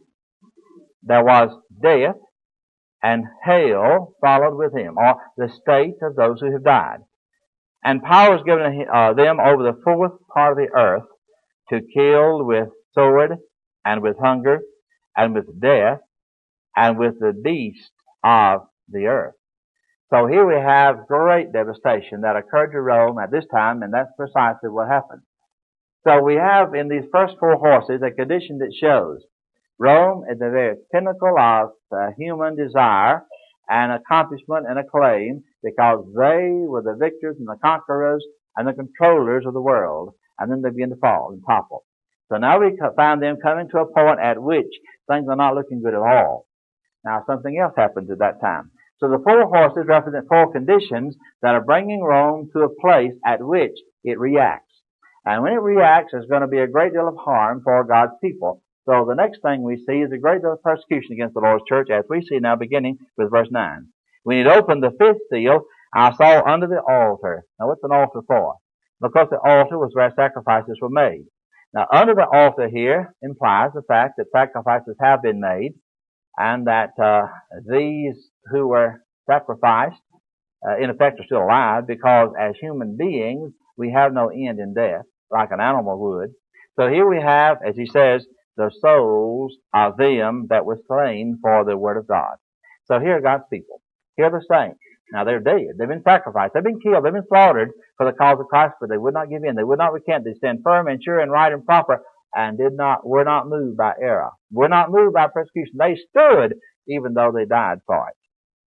there was death and hell followed with him, or the state of those who have died. And power was given uh, them over the fourth part of the earth to kill with sword and with hunger and with death and with the beasts of the earth. So here we have great devastation that occurred to Rome at this time, and that's precisely what happened. So we have in these first four horses a condition that shows Rome is the very pinnacle of uh, human desire and accomplishment and acclaim, because they were the victors and the conquerors and the controllers of the world, and then they begin to fall and topple. So now we find them coming to a point at which things are not looking good at all. Now something else happens at that time. So the four horses represent four conditions that are bringing Rome to a place at which it reacts. And when it reacts, there's going to be a great deal of harm for God's people. So the next thing we see is a great deal of persecution against the Lord's church, as we see now beginning with verse nine. When it opened the fifth seal, I saw under the altar. Now what's an altar for? Because the altar was where sacrifices were made. Now under the altar here implies the fact that sacrifices have been made, and that uh, these who were sacrificed, uh, in effect, are still alive, because as human beings, we have no end in death, like an animal would. So here we have, as he says, the souls of them that were slain for the word of God. So here are God's people. Here are the saints. Now they're dead. They've been sacrificed. They've been killed. They've been slaughtered for the cause of Christ, but they would not give in. They would not recant. They stand firm and sure and right and proper, and did not, were not moved by error. Were not moved by persecution. They stood even though they died for it.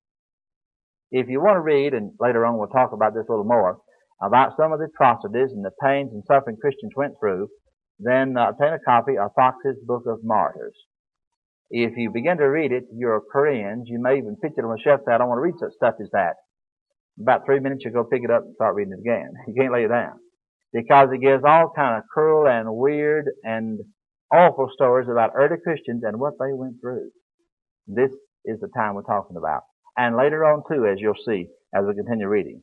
If you want to read, and later on we'll talk about this a little more, about some of the atrocities and the pains and suffering Christians went through, then uh, obtain a copy of Fox's Book of Martyrs. If you begin to read it, you'll cringe. You may even pitch it on the shelf and say, I don't want to read such stuff as that. About three minutes you go pick it up and start reading it again. You can't lay it down. Because it gives all kind of cruel and weird and awful stories about early Christians and what they went through. This is the time we're talking about. And later on too, as you'll see, as we continue reading.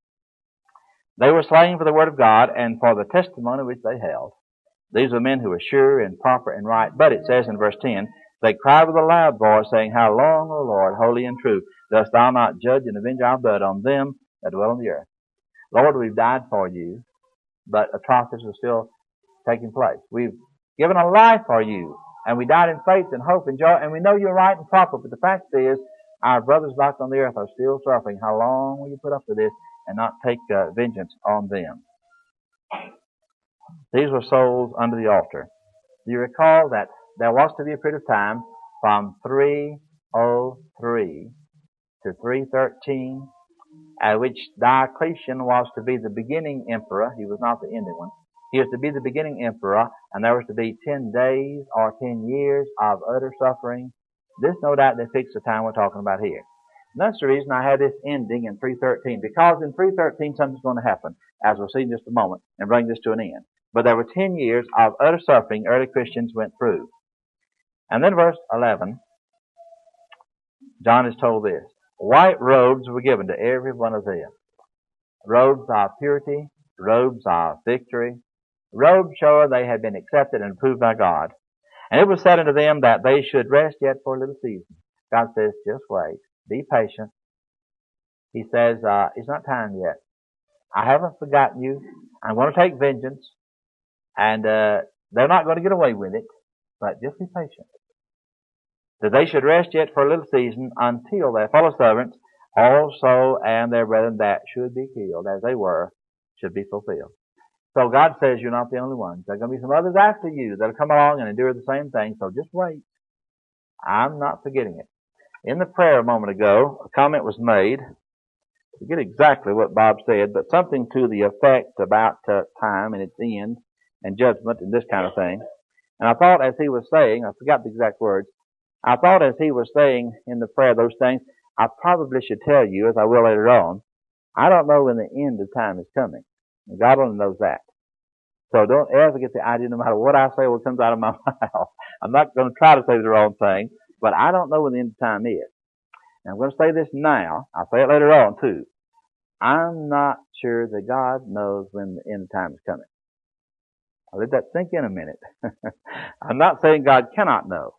They were slain for the word of God and for the testimony which they held. These were men who were sure and proper and right. But it says in verse ten, they cried with a loud voice, saying, How long, O Lord, holy and true, dost thou not judge and avenge our blood on them that dwell on the earth? Lord, we've died for you, but atrocities are still taking place. We've given a life for you, and we died in faith and hope and joy, and we know you're right and proper, but the fact is, our brothers back on the earth are still suffering. How long will you put up with this and not take uh, vengeance on them? These were souls under the altar. Do you recall that there was to be a period of time from three oh three to three thirteen, at which Diocletian was to be the beginning emperor. He was not the ending one. He was to be the beginning emperor, and there was to be ten days or ten years of utter suffering. This, no doubt, they fixed the time we're talking about here. And that's the reason I had this ending in three thirteen, because in three thirteen something's going to happen, as we'll see in just a moment, and bring this to an end. But there were ten years of utter suffering early Christians went through. And then verse eleven, John is told this. White robes were given to every one of them. Robes of purity, robes of victory, robes showing they had been accepted and approved by God. And it was said unto them that they should rest yet for a little season. God says, just wait. Be patient. He says, uh, it's not time yet. I haven't forgotten you. I'm going to take vengeance. And uh, they're not going to get away with it. But just be patient. That they should rest yet for a little season until their fellow servants also and their brethren that should be killed as they were should be fulfilled. So God says you're not the only ones. There are going to be some others after you that will come along and endure the same thing. So just wait. I'm not forgetting it. In the prayer a moment ago, a comment was made. I forget exactly what Bob said, but something to the effect about uh, time and its end and judgment and this kind of thing. And I thought as he was saying, I forgot the exact words, I thought as he was saying in the prayer those things, I probably should tell you, as I will later on, I don't know when the end of time is coming. God only knows that. So don't ever get the idea, no matter what I say, what comes out of my mouth. I'm not going to try to say the wrong thing, but I don't know when the end of time is. And I'm going to say this now. I'll say it later on too. I'm not sure that God knows when the end of time is coming. I'll let that sink in a minute. I'm not saying God cannot know.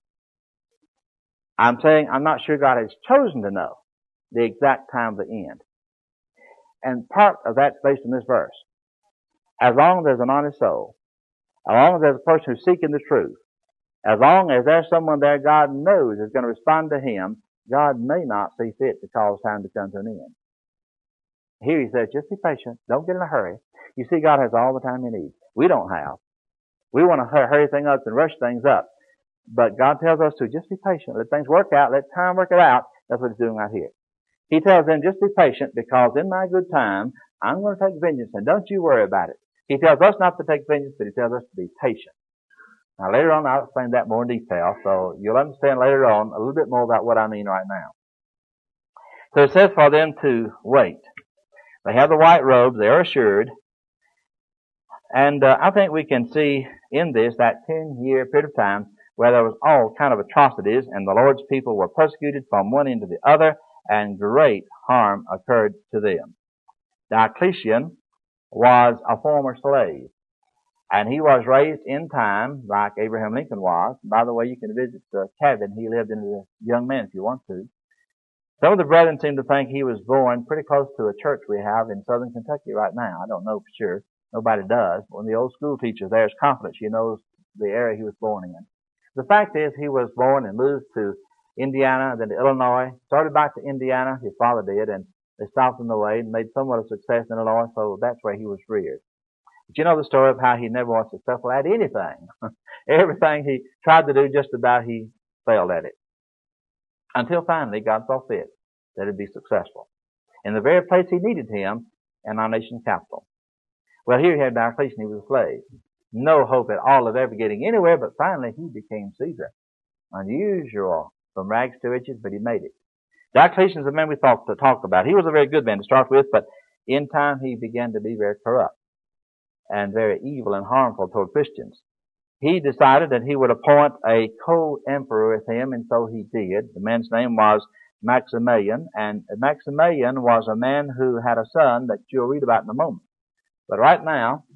I'm saying I'm not sure God has chosen to know the exact time of the end. And part of that's based on this verse. As long as there's an honest soul, as long as there's a person who's seeking the truth, as long as there's someone there God knows is going to respond to him, God may not see fit to cause time to come to an end. Here he says, just be patient. Don't get in a hurry. You see, God has all the time he needs. We don't have. We want to hurry things up and rush things up. But God tells us to just be patient. Let things work out. Let time work it out. That's what he's doing right here. He tells them, just be patient, because in my good time, I'm going to take vengeance, and don't you worry about it. He tells us not to take vengeance, but he tells us to be patient. Now later on, I'll explain that more in detail, so you'll understand later on a little bit more about what I mean right now. So it says for them to wait. They have the white robes. They're assured. And uh, I think we can see in this that ten-year period of time where there was all kind of atrocities, and the Lord's people were persecuted from one end to the other, and great harm occurred to them. Diocletian was a former slave, and he was raised in time like Abraham Lincoln was. By the way, you can visit the cabin he lived in as a young man if you want to. Some of the brethren seem to think he was born pretty close to a church we have in southern Kentucky right now. I don't know for sure. Nobody does. One of the old school teachers there is confident she knows the area he was born in. The fact is, he was born and moved to Indiana, then to Illinois, started back to Indiana, his father did, and they stopped on the way and made somewhat of success in Illinois, so that's where he was reared. But you know the story of how he never was successful at anything. Everything he tried to do, just about he failed at it. Until finally, God saw fit that he'd be successful in the very place he needed him, in our nation's capital. Well, here he had Diocletian, he was a slave. No hope at all of ever getting anywhere, but finally he became Caesar. Unusual, from rags to riches, but he made it. Diocletian is the man we thought to talk about. He was a very good man to start with, but in time he began to be very corrupt and very evil and harmful toward Christians. He decided that he would appoint a co-emperor with him, and so he did. The man's name was Maximilian, and Maximilian was a man who had a son that you'll read about in a moment. But right now,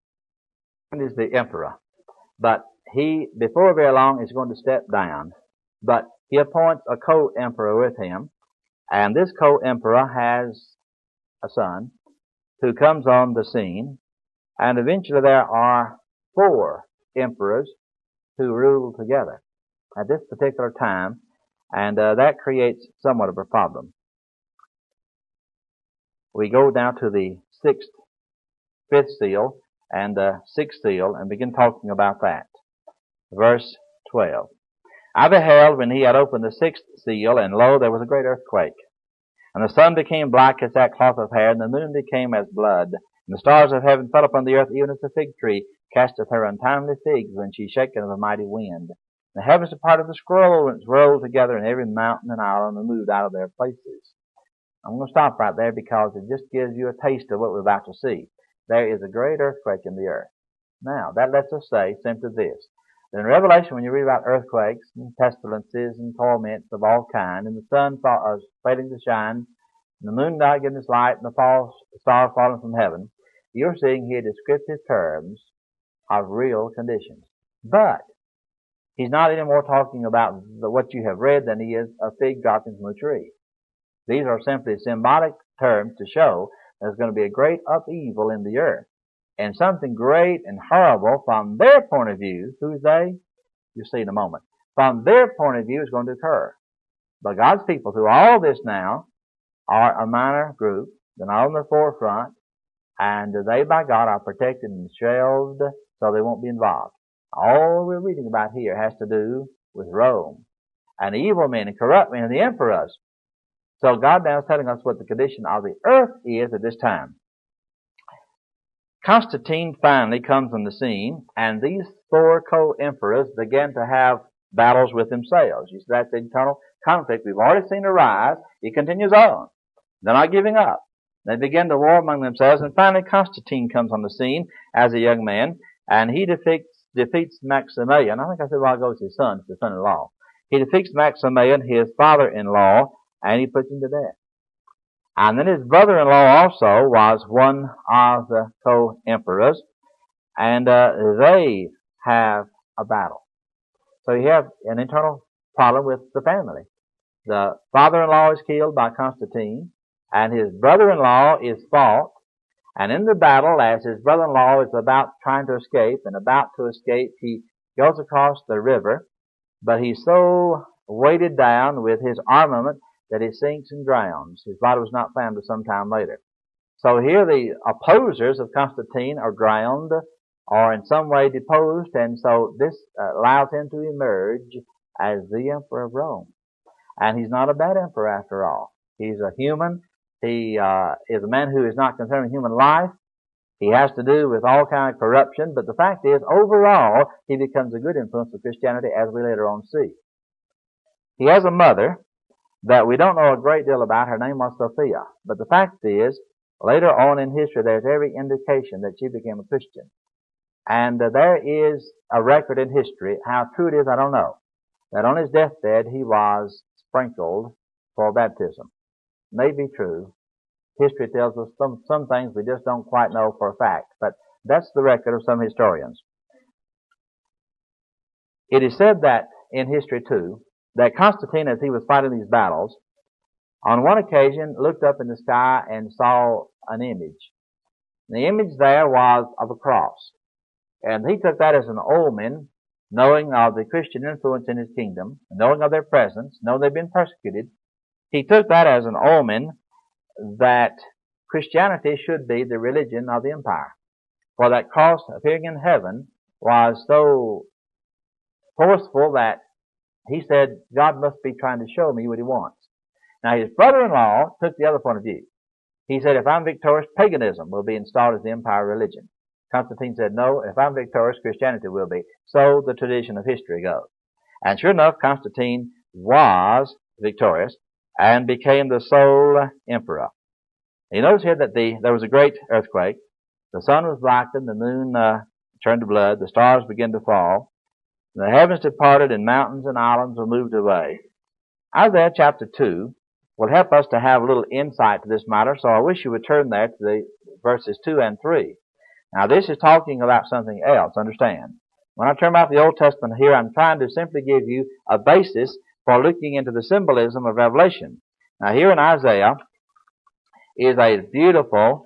he is the emperor. But he, before very long, is going to step down. But he appoints a co-emperor with him, and this co-emperor has a son who comes on the scene, and eventually there are four emperors who rule together at this particular time, and uh, that creates somewhat of a problem. We go down to the sixth, fifth seal and the sixth seal and begin talking about that. Verse twelve. I beheld when he had opened the sixth seal, and lo, there was a great earthquake. And the sun became black as sackcloth of hair, and the moon became as blood. And the stars of heaven fell upon the earth, even as a fig tree casteth her untimely figs when she is shaken of a mighty wind. The heavens departed the scroll, and it rolled together, and every mountain and island removed out of their places. I'm going to stop right there because it just gives you a taste of what we're about to see. There is a great earthquake in the earth. Now, that lets us say simply this. In Revelation, when you read about earthquakes and pestilences and torments of all kind, and the sun was failing to shine, and the moon not giving its light, and the false stars falling from heaven, you're seeing here descriptive terms of real conditions. But he's not anymore talking about the, what you have read than he is a fig dropping from a tree. These are simply symbolic terms to show there's going to be a great upheaval in the earth. And something great and horrible from their point of view, who's they? You'll see in a moment. From their point of view is going to occur. But God's people, through all this now, are a minor group. They're not on the forefront. And they, by God, are protected and shelved so they won't be involved. All we're reading about here has to do with Rome and evil men and corrupt men and the emperors. So God now is telling us what the condition of the earth is at this time. Constantine finally comes on the scene, and these four co-emperors began to have battles with themselves. You see, that's the internal conflict we've already seen arise. It continues on. They're not giving up. They begin to war among themselves, and finally Constantine comes on the scene as a young man, and he defeats, defeats Maximilian. I think I said a while ago it's his son, it's his son-in-law. He defeats Maximilian, his father-in-law, and he puts him to death. And then his brother-in-law also was one of the co-emperors. and uh, they have a battle. So you have an internal problem with the family. The father-in-law is killed by Constantine, and his brother-in-law is fought. And in the battle, as his brother-in-law is about trying to escape and about to escape, he goes across the river, but he's so weighted down with his armament that he sinks and drowns. His body was not found until some time later. So here the opposers of Constantine are drowned or in some way deposed, and so this uh, allows him to emerge as the emperor of Rome. And he's not a bad emperor after all. He's a human. He uh, is a man who is not concerned with human life. He has to do with all kind of corruption, but the fact is, overall, he becomes a good influence of Christianity, as we later on see. He has a mother that we don't know a great deal about. Her name was Sophia. But the fact is, later on in history, there's every indication that she became a Christian. And uh, there is a record in history. How true it is, I don't know. That on his deathbed, he was sprinkled for baptism. May be true. History tells us some, some things we just don't quite know for a fact. But that's the record of some historians. It is said that in history, too, that Constantine, as he was fighting these battles, on one occasion looked up in the sky and saw an image. The image there was of a cross. And he took that as an omen, knowing of the Christian influence in his kingdom, knowing of their presence, knowing they've been persecuted. He took that as an omen that Christianity should be the religion of the empire. For that cross appearing in heaven was so forceful that he said, God must be trying to show me what he wants. Now his brother-in-law took the other point of view. He said, if I'm victorious, paganism will be installed as the empire religion. Constantine said, no, if I'm victorious, Christianity will be. So the tradition of history goes. And sure enough, Constantine was victorious and became the sole emperor. You notice here that the, there was a great earthquake. The sun was blackened, the moon uh, turned to blood, the stars began to fall. The heavens departed and mountains and islands were moved away. Isaiah chapter two will help us to have a little insight to this matter, so I wish you would turn there to the verses two and three. Now this is talking about something else, understand. When I turn about the Old Testament here, I'm trying to simply give you a basis for looking into the symbolism of Revelation. Now here in Isaiah is a beautiful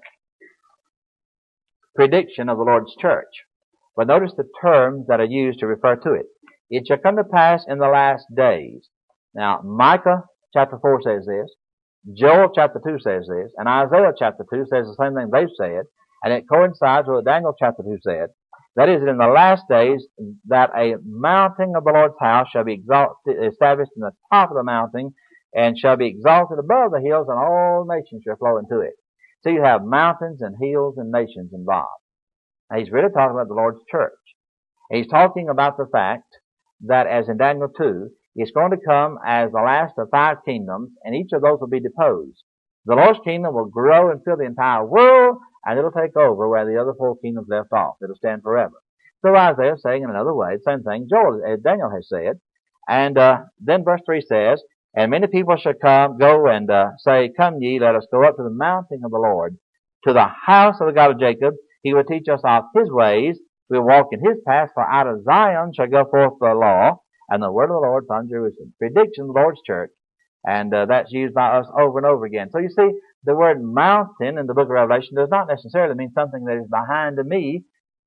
prediction of the Lord's church. But notice the terms that are used to refer to it. It shall come to pass in the last days. Now, Micah chapter four says this, Joel chapter two says this, and Isaiah chapter two says the same thing they've said, and it coincides with what Daniel chapter two said. That is, that in the last days, that a mountain of the Lord's house shall be exalted, established in the top of the mountain, and shall be exalted above the hills, and all nations shall flow into it. So you have mountains and hills and nations involved. Now, he's really talking about the Lord's church. He's talking about the fact that, as in Daniel two, it's going to come as the last of five kingdoms, and each of those will be deposed. The Lord's kingdom will grow and fill the entire world, and it'll take over where the other four kingdoms left off. It'll stand forever. So Isaiah is saying in another way, the same thing Joel, as Daniel has said. And uh, then verse three says, and many people shall come, go and uh, say, come ye, let us go up to the mountain of the Lord, to the house of the God of Jacob. He will teach us of his ways. We will walk in his paths, for out of Zion shall go forth the law, and the word of the Lord upon Jerusalem. Prediction of the Lord's church. And uh, that's used by us over and over again. So you see, the word mountain in the book of Revelation does not necessarily mean something that is behind me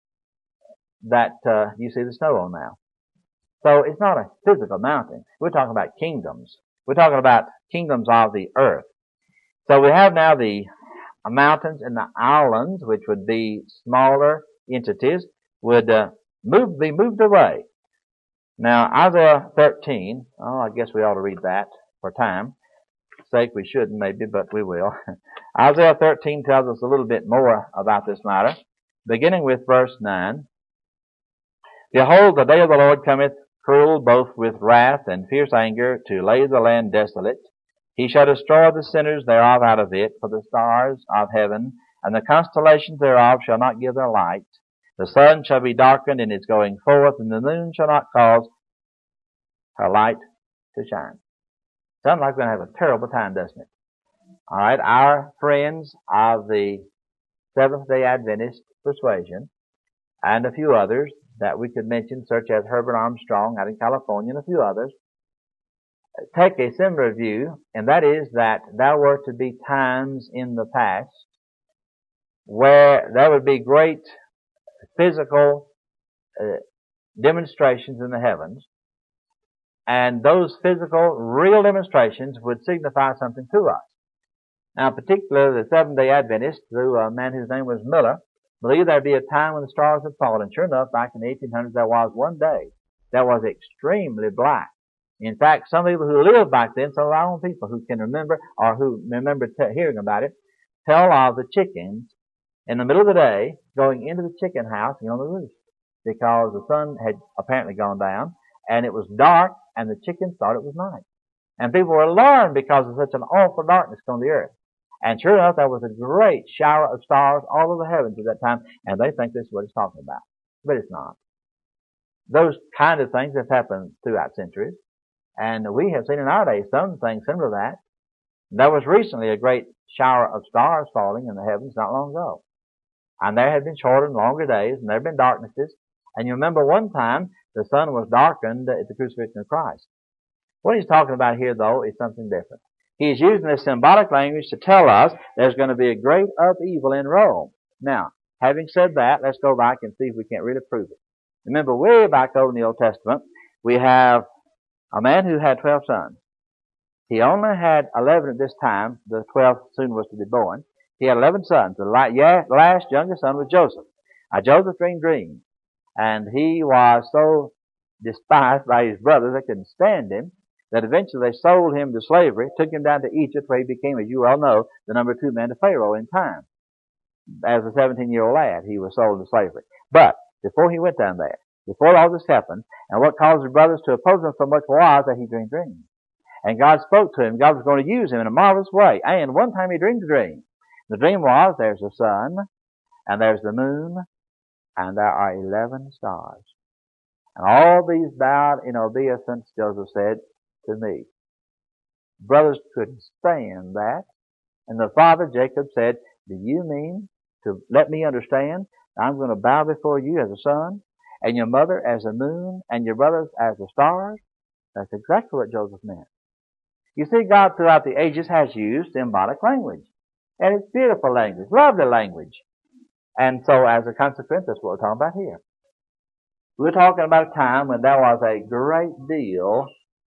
that uh, you see the snow on now. So it's not a physical mountain. We're talking about kingdoms. We're talking about kingdoms of the earth. So we have now the mountains and the islands, which would be smaller entities, would uh, move, be moved away. Now, Isaiah thirteen, oh, I guess we ought to read that for time's sake. We shouldn't maybe, but we will. Isaiah thirteen tells us a little bit more about this matter, beginning with verse nine. Behold, the day of the Lord cometh cruel, both with wrath and fierce anger, to lay the land desolate. He shall destroy the sinners thereof out of it, for the stars of heaven and the constellations thereof shall not give their light. The sun shall be darkened in its going forth, and the moon shall not cause her light to shine. Sounds like we're going to have a terrible time, doesn't it? All right, our friends of the Seventh-day Adventist persuasion and a few others that we could mention, such as Herbert Armstrong out in California and a few others, take a similar view, and that is that there were to be times in the past where there would be great physical uh, demonstrations in the heavens, and those physical, real demonstrations would signify something to us. Now, particularly the Seventh-day Adventists, through a man whose name was Miller, believed there'd be a time when the stars would fall, and sure enough, back in the eighteen hundreds, there was one day that was extremely black. In fact, some people who lived back then, some of our own people who can remember, or who remember t- hearing about it, tell of the chickens in the middle of the day going into the chicken house and on the roof, because the sun had apparently gone down, and it was dark, and the chickens thought it was night. And people were alarmed because of such an awful darkness on the earth. And sure enough, there was a great shower of stars all over the heavens at that time, and they think this is what it's talking about. But it's not. Those kind of things have happened throughout centuries, and we have seen in our day some things similar to that. There was recently a great shower of stars falling in the heavens not long ago. And there had been shorter and longer days, and there had been darknesses. And you remember one time the sun was darkened at the crucifixion of Christ. What he's talking about here, though, is something different. He's using this symbolic language to tell us there's going to be a great upheaval in Rome. Now, having said that, let's go back and see if we can't really prove it. Remember, way back over in the Old Testament, we have a man who had twelve sons. He only had eleven at this time. The twelfth soon was to be born. He had eleven sons. The last youngest son was Joseph. Now, Joseph dreamed dreams, and he was so despised by his brothers they couldn't stand him, that eventually they sold him to slavery, took him down to Egypt, where he became, as you well know, the number two man to Pharaoh in time. As a seventeen-year-old lad, he was sold to slavery. But before he went down there, before all this happened, and what caused his brothers to oppose him so much was that he dreamed dreams. And God spoke to him. God was going to use him in a marvelous way. And one time he dreamed a dream. The dream was, there's the sun, and there's the moon, and there are eleven stars. And all these bowed in obeisance, Joseph said, to me. Brothers couldn't stand that. And the father, Jacob, said, do you mean to let me understand I'm going to bow before you as a sun, and your mother as the moon, and your brothers as the stars? That's exactly what Joseph meant. You see, God throughout the ages has used symbolic language. And it's beautiful language, lovely language. And so as a consequence, that's what we're talking about here. We're talking about a time when there was a great deal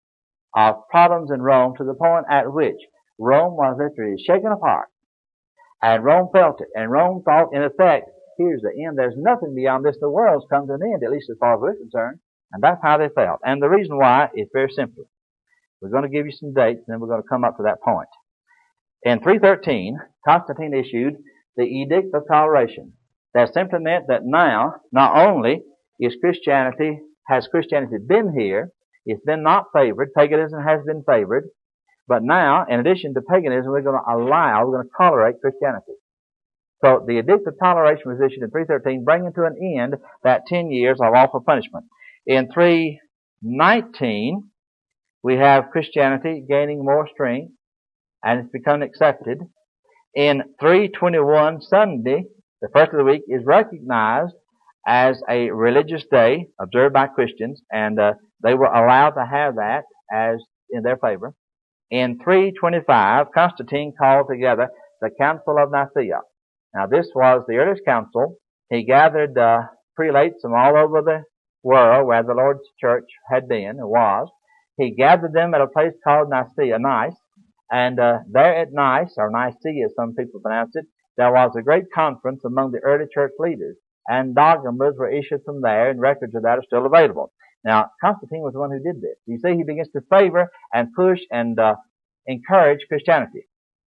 of problems in Rome, to the point at which Rome was literally shaken apart. And Rome felt it. And Rome thought, in effect, here's the end. There's nothing beyond this. The world's come to an end, at least as far as we're concerned. And that's how they felt. And the reason why is very simple. We're going to give you some dates, and then we're going to come up to that point. In three thirteen, Constantine issued the Edict of Toleration. That simply meant that now, not only is Christianity, has Christianity been here, it's been not favored, paganism has been favored, but now, in addition to paganism, we're going to allow, we're going to tolerate Christianity. So the Edict of Toleration was issued in three thirteen, bringing to an end that ten years of awful punishment. In three nineteen, we have Christianity gaining more strength, and it's become accepted. In three twenty-one, Sunday, the first of the week, is recognized as a religious day observed by Christians, and uh, they were allowed to have that as in their favor. In three twenty-five, Constantine called together the Council of Nicaea. Now, this was the earliest council. He gathered uh, prelates from all over the world where the Lord's church had been and was. He gathered them at a place called Nicaea, Nice, and uh, there at Nice, or Nicaea as some people pronounce it, there was a great conference among the early church leaders, and dogmas were issued from there, and records of that are still available. Now, Constantine was the one who did this. You see, he begins to favor and push and uh, encourage Christianity.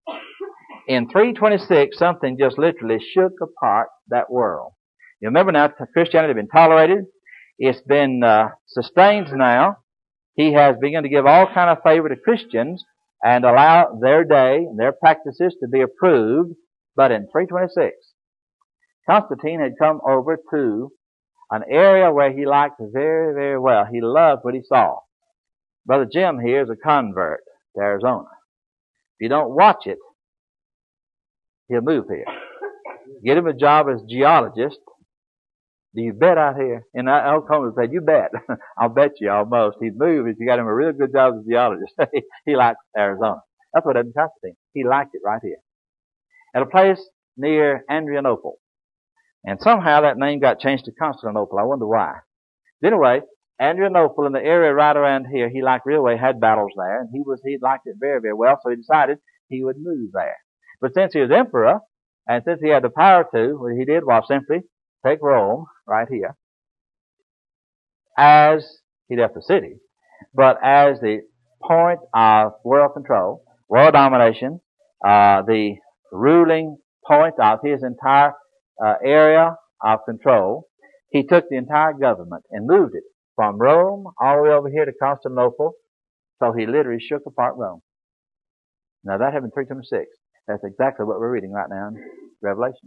In three twenty-six, something just literally shook apart that world. You remember now, Christianity had been tolerated. It's been uh, sustained now. He has begun to give all kind of favor to Christians and allow their day and their practices to be approved. But in three twenty-six, Constantine had come over to an area where he liked very, very well. He loved what he saw. Brother Jim here is a convert to Arizona. If you don't watch it, he'll move here. Get him a job as geologist, Do you bet out here? And Oklahoma said, you bet. I'll bet you almost. He'd move if you got him a real good job as a geologist. He liked Arizona. That's what Edmund Constantine. He liked it right here. At a place near Adrianople. And somehow that name got changed to Constantinople. I wonder why. Anyway, Adrianople in the area right around here, he liked real well, had battles there, and he was, he liked it very, very well, so he decided he would move there. But since he was emperor, and since he had the power to, what he did was simply take Rome, right here, as, he left the city, but as the point of world control, world domination, uh, the ruling point of his entire uh, area of control. He took the entire government and moved it from Rome all the way over here to Constantinople, so he literally shook apart Rome. Now that happened in three twenty-six. That's exactly what we're reading right now in Revelation.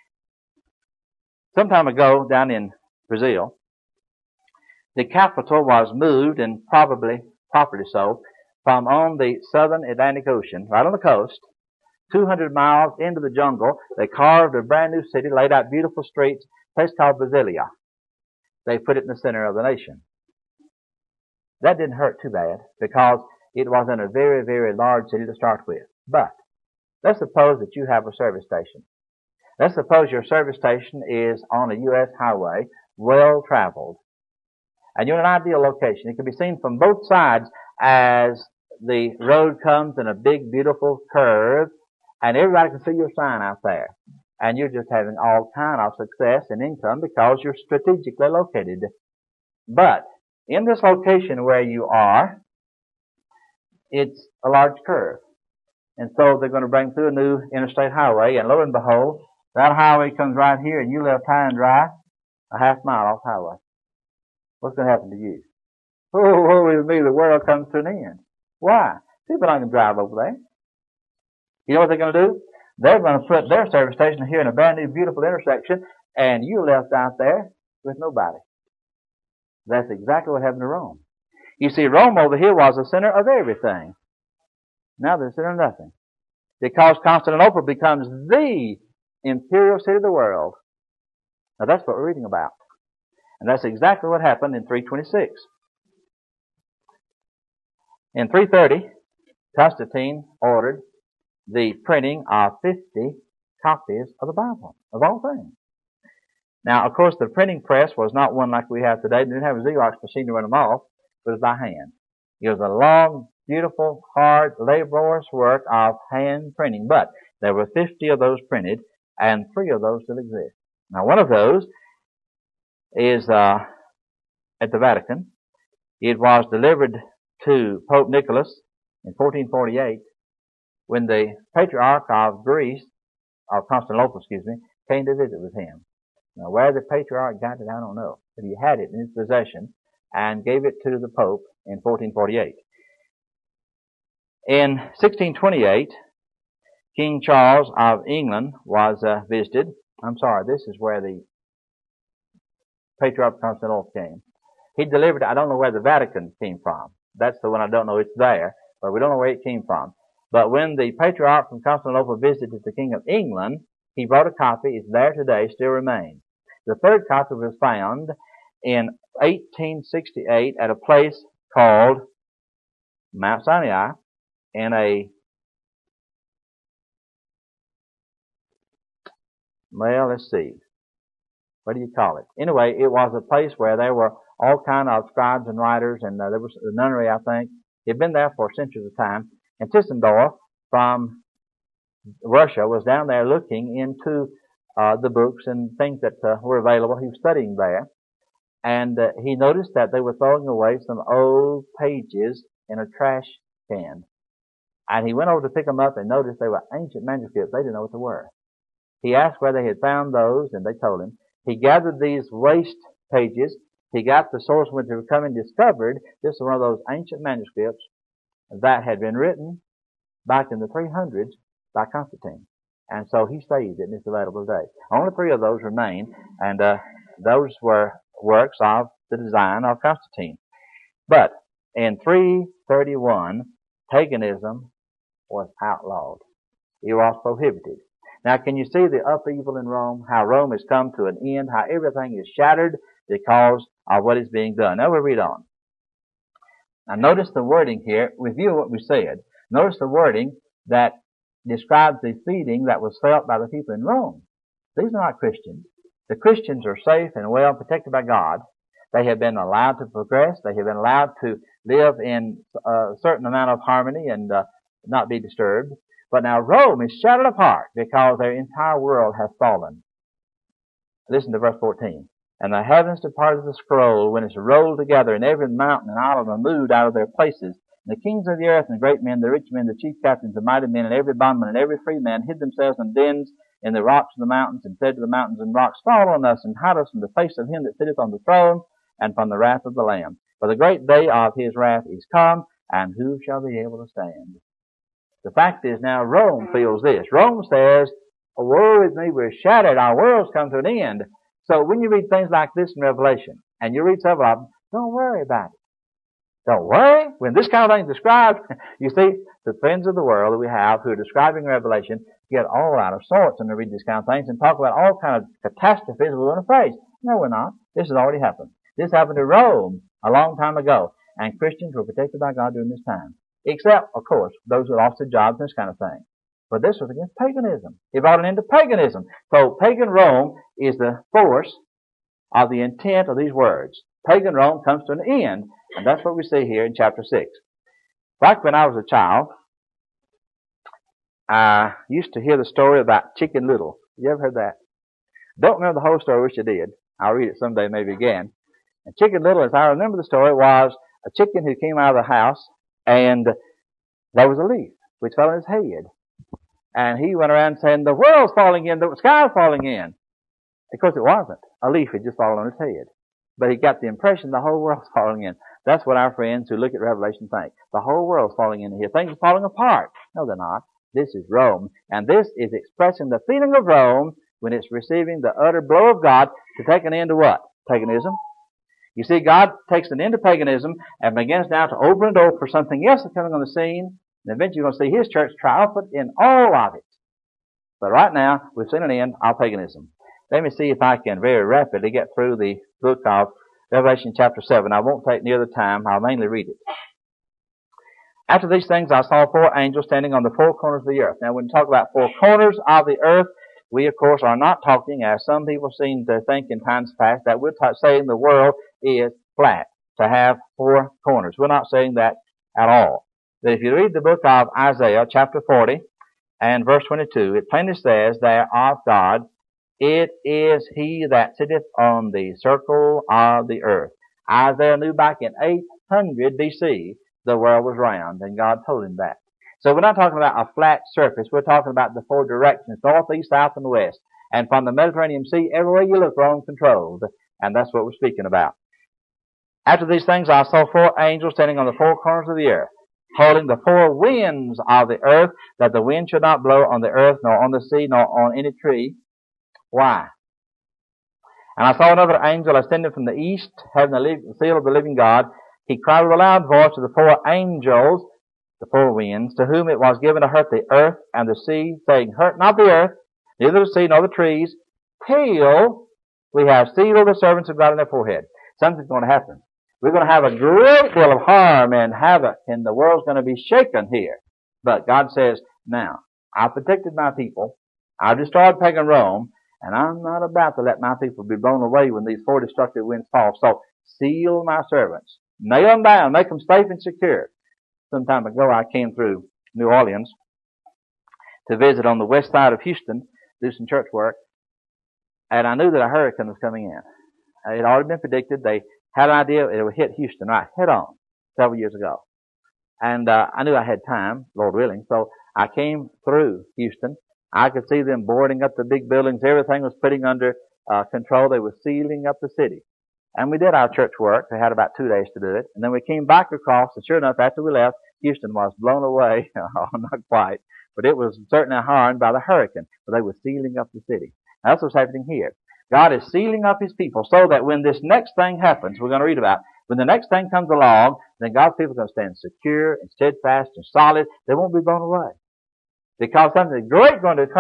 Some time ago, down in Brazil, the capital was moved, and probably properly so, from on the southern Atlantic Ocean, right on the coast, two hundred miles into the jungle. They carved a brand new city, laid out beautiful streets, a place called Brasilia. They put it in the center of the nation. That didn't hurt too bad, because it wasn't a very, very large city to start with. But let's suppose that you have a service station. Let's suppose your service station is on a U S highway, well traveled. And you're in an ideal location. It can be seen from both sides as the road comes in a big, beautiful curve, and everybody can see your sign out there. And you're just having all kind of success and income because you're strategically located. But in this location where you are, it's a large curve. And so they're going to bring through a new interstate highway, and lo and behold, that highway comes right here, and you left high and dry a half mile off highway. What's going to happen to you? Oh, woe is me, the world comes to an end. Why? People aren't going to drive over there. You know what they're going to do? They're going to put their service station here in a brand new, beautiful intersection, and you left out there with nobody. That's exactly what happened to Rome. You see, Rome over here was the center of everything. Now they're the center of nothing. Because Constantinople becomes the imperial city of the world. Now that's what we're reading about. And that's exactly what happened in three twenty-six. In three thirty, Constantine ordered the printing of fifty copies of the Bible, of all things. Now, of course, the printing press was not one like we have today. They didn't have a Xerox machine to run them off. It was by hand. It was a long, beautiful, hard, laborious work of hand printing. But there were fifty of those printed, and three of those still exist. Now, one of those is uh, at the Vatican. It was delivered to Pope Nicholas in fourteen forty-eight when the Patriarch of Greece, of Constantinople, excuse me, came to visit with him. Now, where the Patriarch got it, I don't know. But he had it in his possession and gave it to the Pope in fourteen forty-eight. In sixteen twenty-eight, King Charles of England was uh, visited. I'm sorry, this is where the Patriarch of Constantinople came. He delivered, I don't know where the Vatican came from. That's the one I don't know. It's there, but we don't know where it came from. But when the Patriarch from Constantinople visited the King of England, he brought a copy. It's there today, still remains. The third copy was found in eighteen sixty-eight at a place called Mount Sinai in a, well, let's see. What do you call it? Anyway, it was a place where there were all kind of scribes and writers, and uh, there was a nunnery, I think. It had been there for centuries of time. And Tischendorf from Russia was down there looking into uh, the books and things that uh, were available. He was studying there. And uh, he noticed that they were throwing away some old pages in a trash can. And he went over to pick them up and noticed they were ancient manuscripts. They didn't know what they were. He asked where they had found those, and they told him. He gathered these waste pages. He got the source when they were coming, discovered this was one of those ancient manuscripts that had been written back in the three hundreds by Constantine. And so he saved it, and it's available today. Only three of those remain, and uh, those were works of the design of Constantine. But in three thirty-one, paganism was outlawed. It was prohibited. Now, can you see the upheaval in Rome? How Rome has come to an end, how everything is shattered because of what is being done. Now we'll read on. Now notice the wording here. Review what we said. Notice the wording that describes the feeding that was felt by the people in Rome. These are not Christians. The Christians are safe and well protected by God. They have been allowed to progress. They have been allowed to live in a certain amount of harmony and uh, not be disturbed. But now Rome is shattered apart because their entire world has fallen. Listen to verse fourteen. And the heavens departed the scroll when it's rolled together, and every mountain and island were moved out of their places. And the kings of the earth, and the great men, the rich men, the chief captains, the mighty men, and every bondman, and every free man hid themselves in dens in the rocks of the mountains, and said to the mountains and rocks, Fall on us, and hide us from the face of him that sitteth on the throne, and from the wrath of the Lamb. For the great day of his wrath is come, and who shall be able to stand? The fact is now Rome feels this. Rome says, woe is me, we're shattered, our world's come to an end. So when you read things like this in Revelation, and you read several of them, don't worry about it. Don't worry. When this kind of thing is described, you see, the friends of the world that we have who are describing Revelation get all out of sorts when they read these kind of things and talk about all kind of catastrophes we're going to face. No, we're not. This has already happened. This happened to Rome a long time ago, and Christians were protected by God during this time. Except, of course, those who lost their jobs and this kind of thing. But this was against paganism. It brought an end to paganism. So pagan Rome is the force of the intent of these words. Pagan Rome comes to an end, and that's what we see here in chapter six. Back when I was a child, I used to hear the story about Chicken Little. You ever heard that? Don't remember the whole story, wish you did. I'll read it someday, maybe again. And Chicken Little, as I remember the story, was a chicken who came out of the house, and there was a leaf which fell on his head. And he went around saying, the world's falling in, the sky's falling in. Of course it wasn't. A leaf had just fallen on his head. But he got the impression the whole world's falling in. That's what our friends who look at Revelation think. The whole world's falling in here. Things are falling apart. No, they're not. This is Rome. And this is expressing the feeling of Rome when it's receiving the utter blow of God to take an end to what? Paganism. You see, God takes an end to paganism and begins now to open a door for something else that's coming on the scene. And eventually you're going to see His church triumphant in all of it. But right now, we've seen an end of paganism. Let me see if I can very rapidly get through the book of Revelation chapter seven. I won't take near the time. I'll mainly read it. After these things, I saw four angels standing on the four corners of the earth. Now, when we talk about four corners of the earth, we, of course, are not talking, as some people seem to think in times past, that we're t- saying the world is flat, to have four corners. We're not saying that at all. But if you read the book of Isaiah, chapter forty, and verse twenty-two, it plainly says there of God, it is He that sitteth on the circle of the earth. Isaiah knew back in eight hundred B C the world was round, and God told him that. So we're not talking about a flat surface. We're talking about the four directions, north, east, south, and west. And from the Mediterranean Sea, everywhere you look, Rome controlled. And that's what we're speaking about. After these things, I saw four angels standing on the four corners of the earth, holding the four winds of the earth, that the wind should not blow on the earth, nor on the sea, nor on any tree. Why? And I saw another angel ascending from the east, having the seal of the living God. He cried with a loud voice to the four angels, the four winds, to whom it was given to hurt the earth and the sea, saying, Hurt not the earth, neither the sea nor the trees, till we have sealed the servants of God on their forehead. Something's going to happen. We're going to have a great deal of harm and havoc, and the world's going to be shaken here. But God says, now, I've protected my people. I've destroyed pagan Rome, and I'm not about to let my people be blown away when these four destructive winds fall. So, seal my servants. Nail them down. Make them safe and secure. Some time ago, I came through New Orleans to visit on the west side of Houston, do some church work, and I knew that a hurricane was coming in. It had already been predicted. They had an idea it would hit Houston right head on several years ago. And uh, I knew I had time, Lord willing, so I came through Houston. I could see them boarding up the big buildings. Everything was putting under uh, control. They were sealing up the city. And we did our church work. They had about two days to do it. And then we came back across, and sure enough, after we left, Houston was blown away. Oh, not quite. But it was certainly harmed by the hurricane. But they were sealing up the city. Now, that's what's happening here. God is sealing up His people so that when this next thing happens, we're going to read about, when the next thing comes along, then God's people are going to stand secure and steadfast and solid. They won't be blown away. Because something great is going to occur,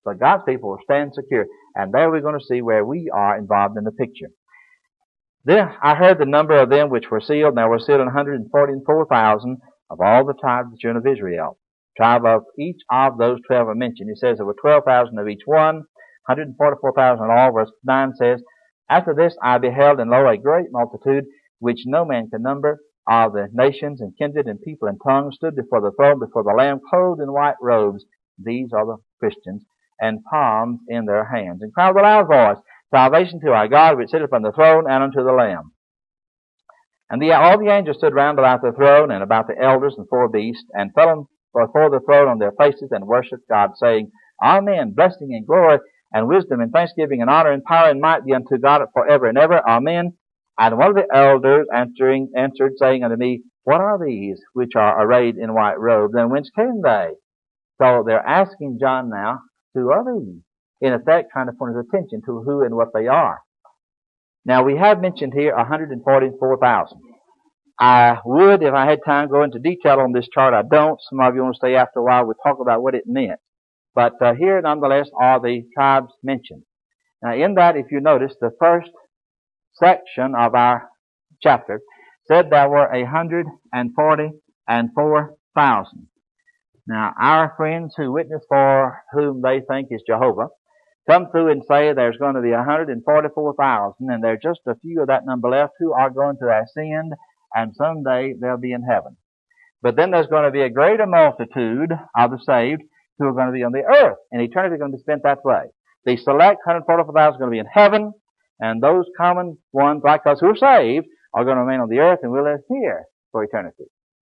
But God's people will stand secure. And there we're going to see where we are involved in the picture. Then I heard the number of them which were sealed, and there were sealed one hundred forty-four thousand of all the tribes of the children of Israel. Tribe of each of those twelve are mentioned. He says there were twelve thousand of each one, one hundred forty-four thousand in all. Verse nine says, After this I beheld, and lo, a great multitude, which no man can number, of the nations and kindred and people and tongues, stood before the throne, before the Lamb, clothed in white robes. These are the Christians, and palms in their hands, and cried with a loud voice, Salvation to our God, which sitteth upon the throne, and unto the Lamb. And the, all the angels stood round about the throne, and about the elders and four beasts, and fell before the throne on their faces, and worshipped God, saying, Amen, blessing and glory, and wisdom, and thanksgiving, and honor, and power, and might be unto God forever and ever. Amen. And one of the elders answering, answered, saying unto me, What are these which are arrayed in white robes, and whence came they? So they're asking John now, who are these? In effect, trying to point his attention to who and what they are. Now, we have mentioned here one hundred forty-four thousand. I would, if I had time, go into detail on this chart. I don't. Some of you want to stay after a while. We'll talk about what it meant. But uh, here, nonetheless, are the tribes mentioned. Now, in that, if you notice, the first section of our chapter said there were one hundred forty-four thousand. Now, our friends who witness for whom they think is Jehovah come through and say there's going to be one hundred forty-four thousand, and there are just a few of that number left who are going to ascend, and someday they'll be in heaven. But then there's going to be a greater multitude of the saved who are going to be on the earth, and eternity is going to be spent that way. The select one hundred forty-four thousand are going to be in heaven, and those common ones like us who are saved are going to remain on the earth, and we'll live here for eternity.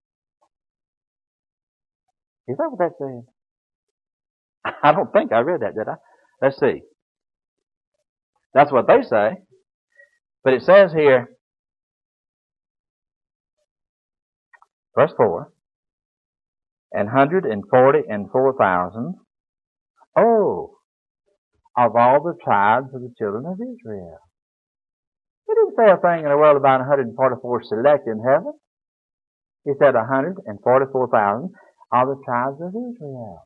Is that what that said? I don't think I read that, did I? Let's see. That's what they say. But it says here, verse four, and one hundred forty-four thousand, oh, of all the tribes of the children of Israel. He didn't say a thing in the world about one hundred forty-four select in heaven. He said one hundred forty-four thousand of the tribes of Israel.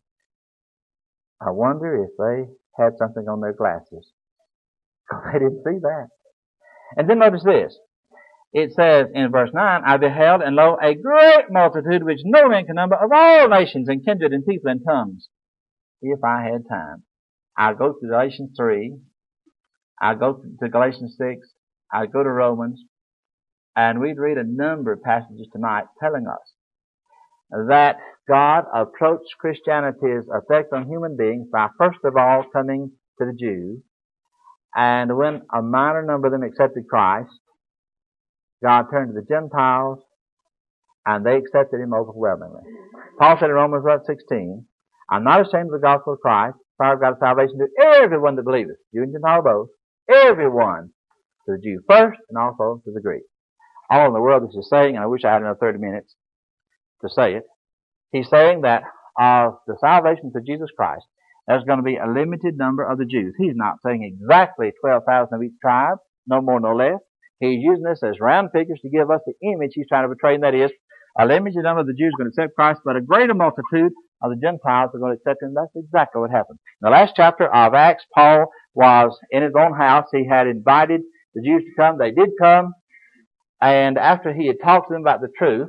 I wonder if they had something on their glasses. They didn't see that. And then notice this. It says in verse nine, I beheld, and lo, a great multitude which no man can number, of all nations and kindred and people and tongues. If I had time, I'd go to Galatians three, I'd go to Galatians six, I'd go to Romans, and we'd read a number of passages tonight telling us that God approached Christianity's effect on human beings by first of all coming to the Jews, and when a minor number of them accepted Christ, God turned to the Gentiles, and they accepted Him overwhelmingly. Paul said in Romans sixteen, I'm not ashamed of the gospel of Christ, for I've got salvation to everyone that believeth, Jew and Gentile both, everyone, to the Jew first, and also to the Greek. All in the world this is saying, and I wish I had another thirty minutes to say it, he's saying that of the salvation to Jesus Christ, there's going to be a limited number of the Jews. He's not saying exactly twelve thousand of each tribe, no more, no less. He's using this as round figures to give us the image he's trying to portray, and that is, a limited number of the Jews are going to accept Christ, but a greater multitude of the Gentiles are going to accept Him. That's exactly what happened. In the last chapter of Acts, Paul was in his own house. He had invited the Jews to come. They did come, and after he had talked to them about the truth,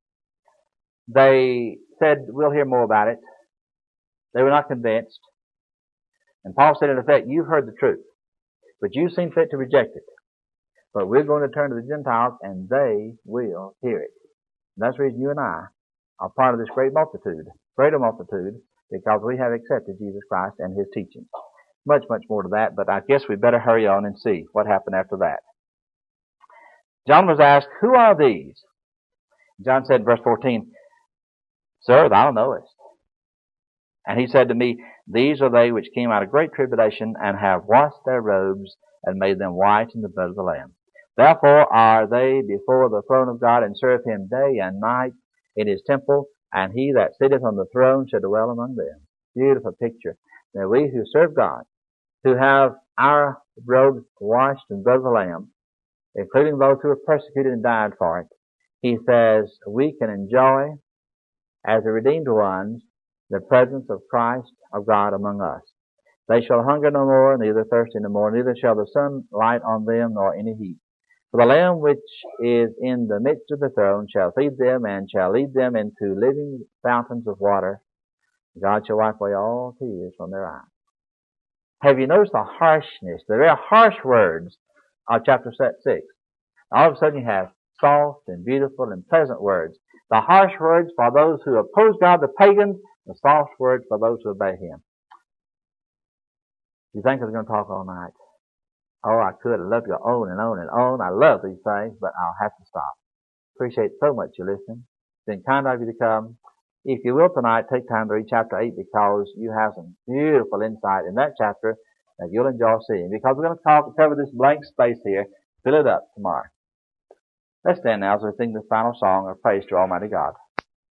they said, we'll hear more about it. They were not convinced. And Paul said, in effect, you've heard the truth, but you seem fit to reject it. But we're going to turn to the Gentiles, and they will hear it. And that's the reason you and I are part of this great multitude, greater multitude, because we have accepted Jesus Christ and His teachings. Much, much more to that, but I guess we better hurry on and see what happened after that. John was asked, who are these? John said in verse fourteen, Sir, thou knowest. And he said to me, These are they which came out of great tribulation, and have washed their robes, and made them white in the blood of the Lamb. Therefore are they before the throne of God, and serve Him day and night in His temple, and He that sitteth on the throne shall dwell among them. Beautiful picture. Now we who serve God, who have our robes washed in the blood of the Lamb, including those who are persecuted and died for it, He says we can enjoy, as the redeemed ones, the presence of Christ of God among us. They shall hunger no more, neither thirst any more, neither shall the sun light on them, nor any heat. For the Lamb which is in the midst of the throne shall feed them, and shall lead them into living fountains of water. God shall wipe away all tears from their eyes. Have you noticed the harshness, the very harsh words of chapter six? All of a sudden you have soft and beautiful and pleasant words. The harsh words for those who oppose God, the pagans, the soft words for those who obey Him. You think I was going to talk all night? Oh, I could. I'd love to go on and on and on. I love these things, but I'll have to stop. Appreciate so much you listening. It's been kind of you to come. If you will tonight, take time to read chapter eight, because you have some beautiful insight in that chapter that you'll enjoy seeing. Because we're going to talk, cover this blank space here, fill it up tomorrow. Let's stand now as we sing this final song of praise to Almighty God.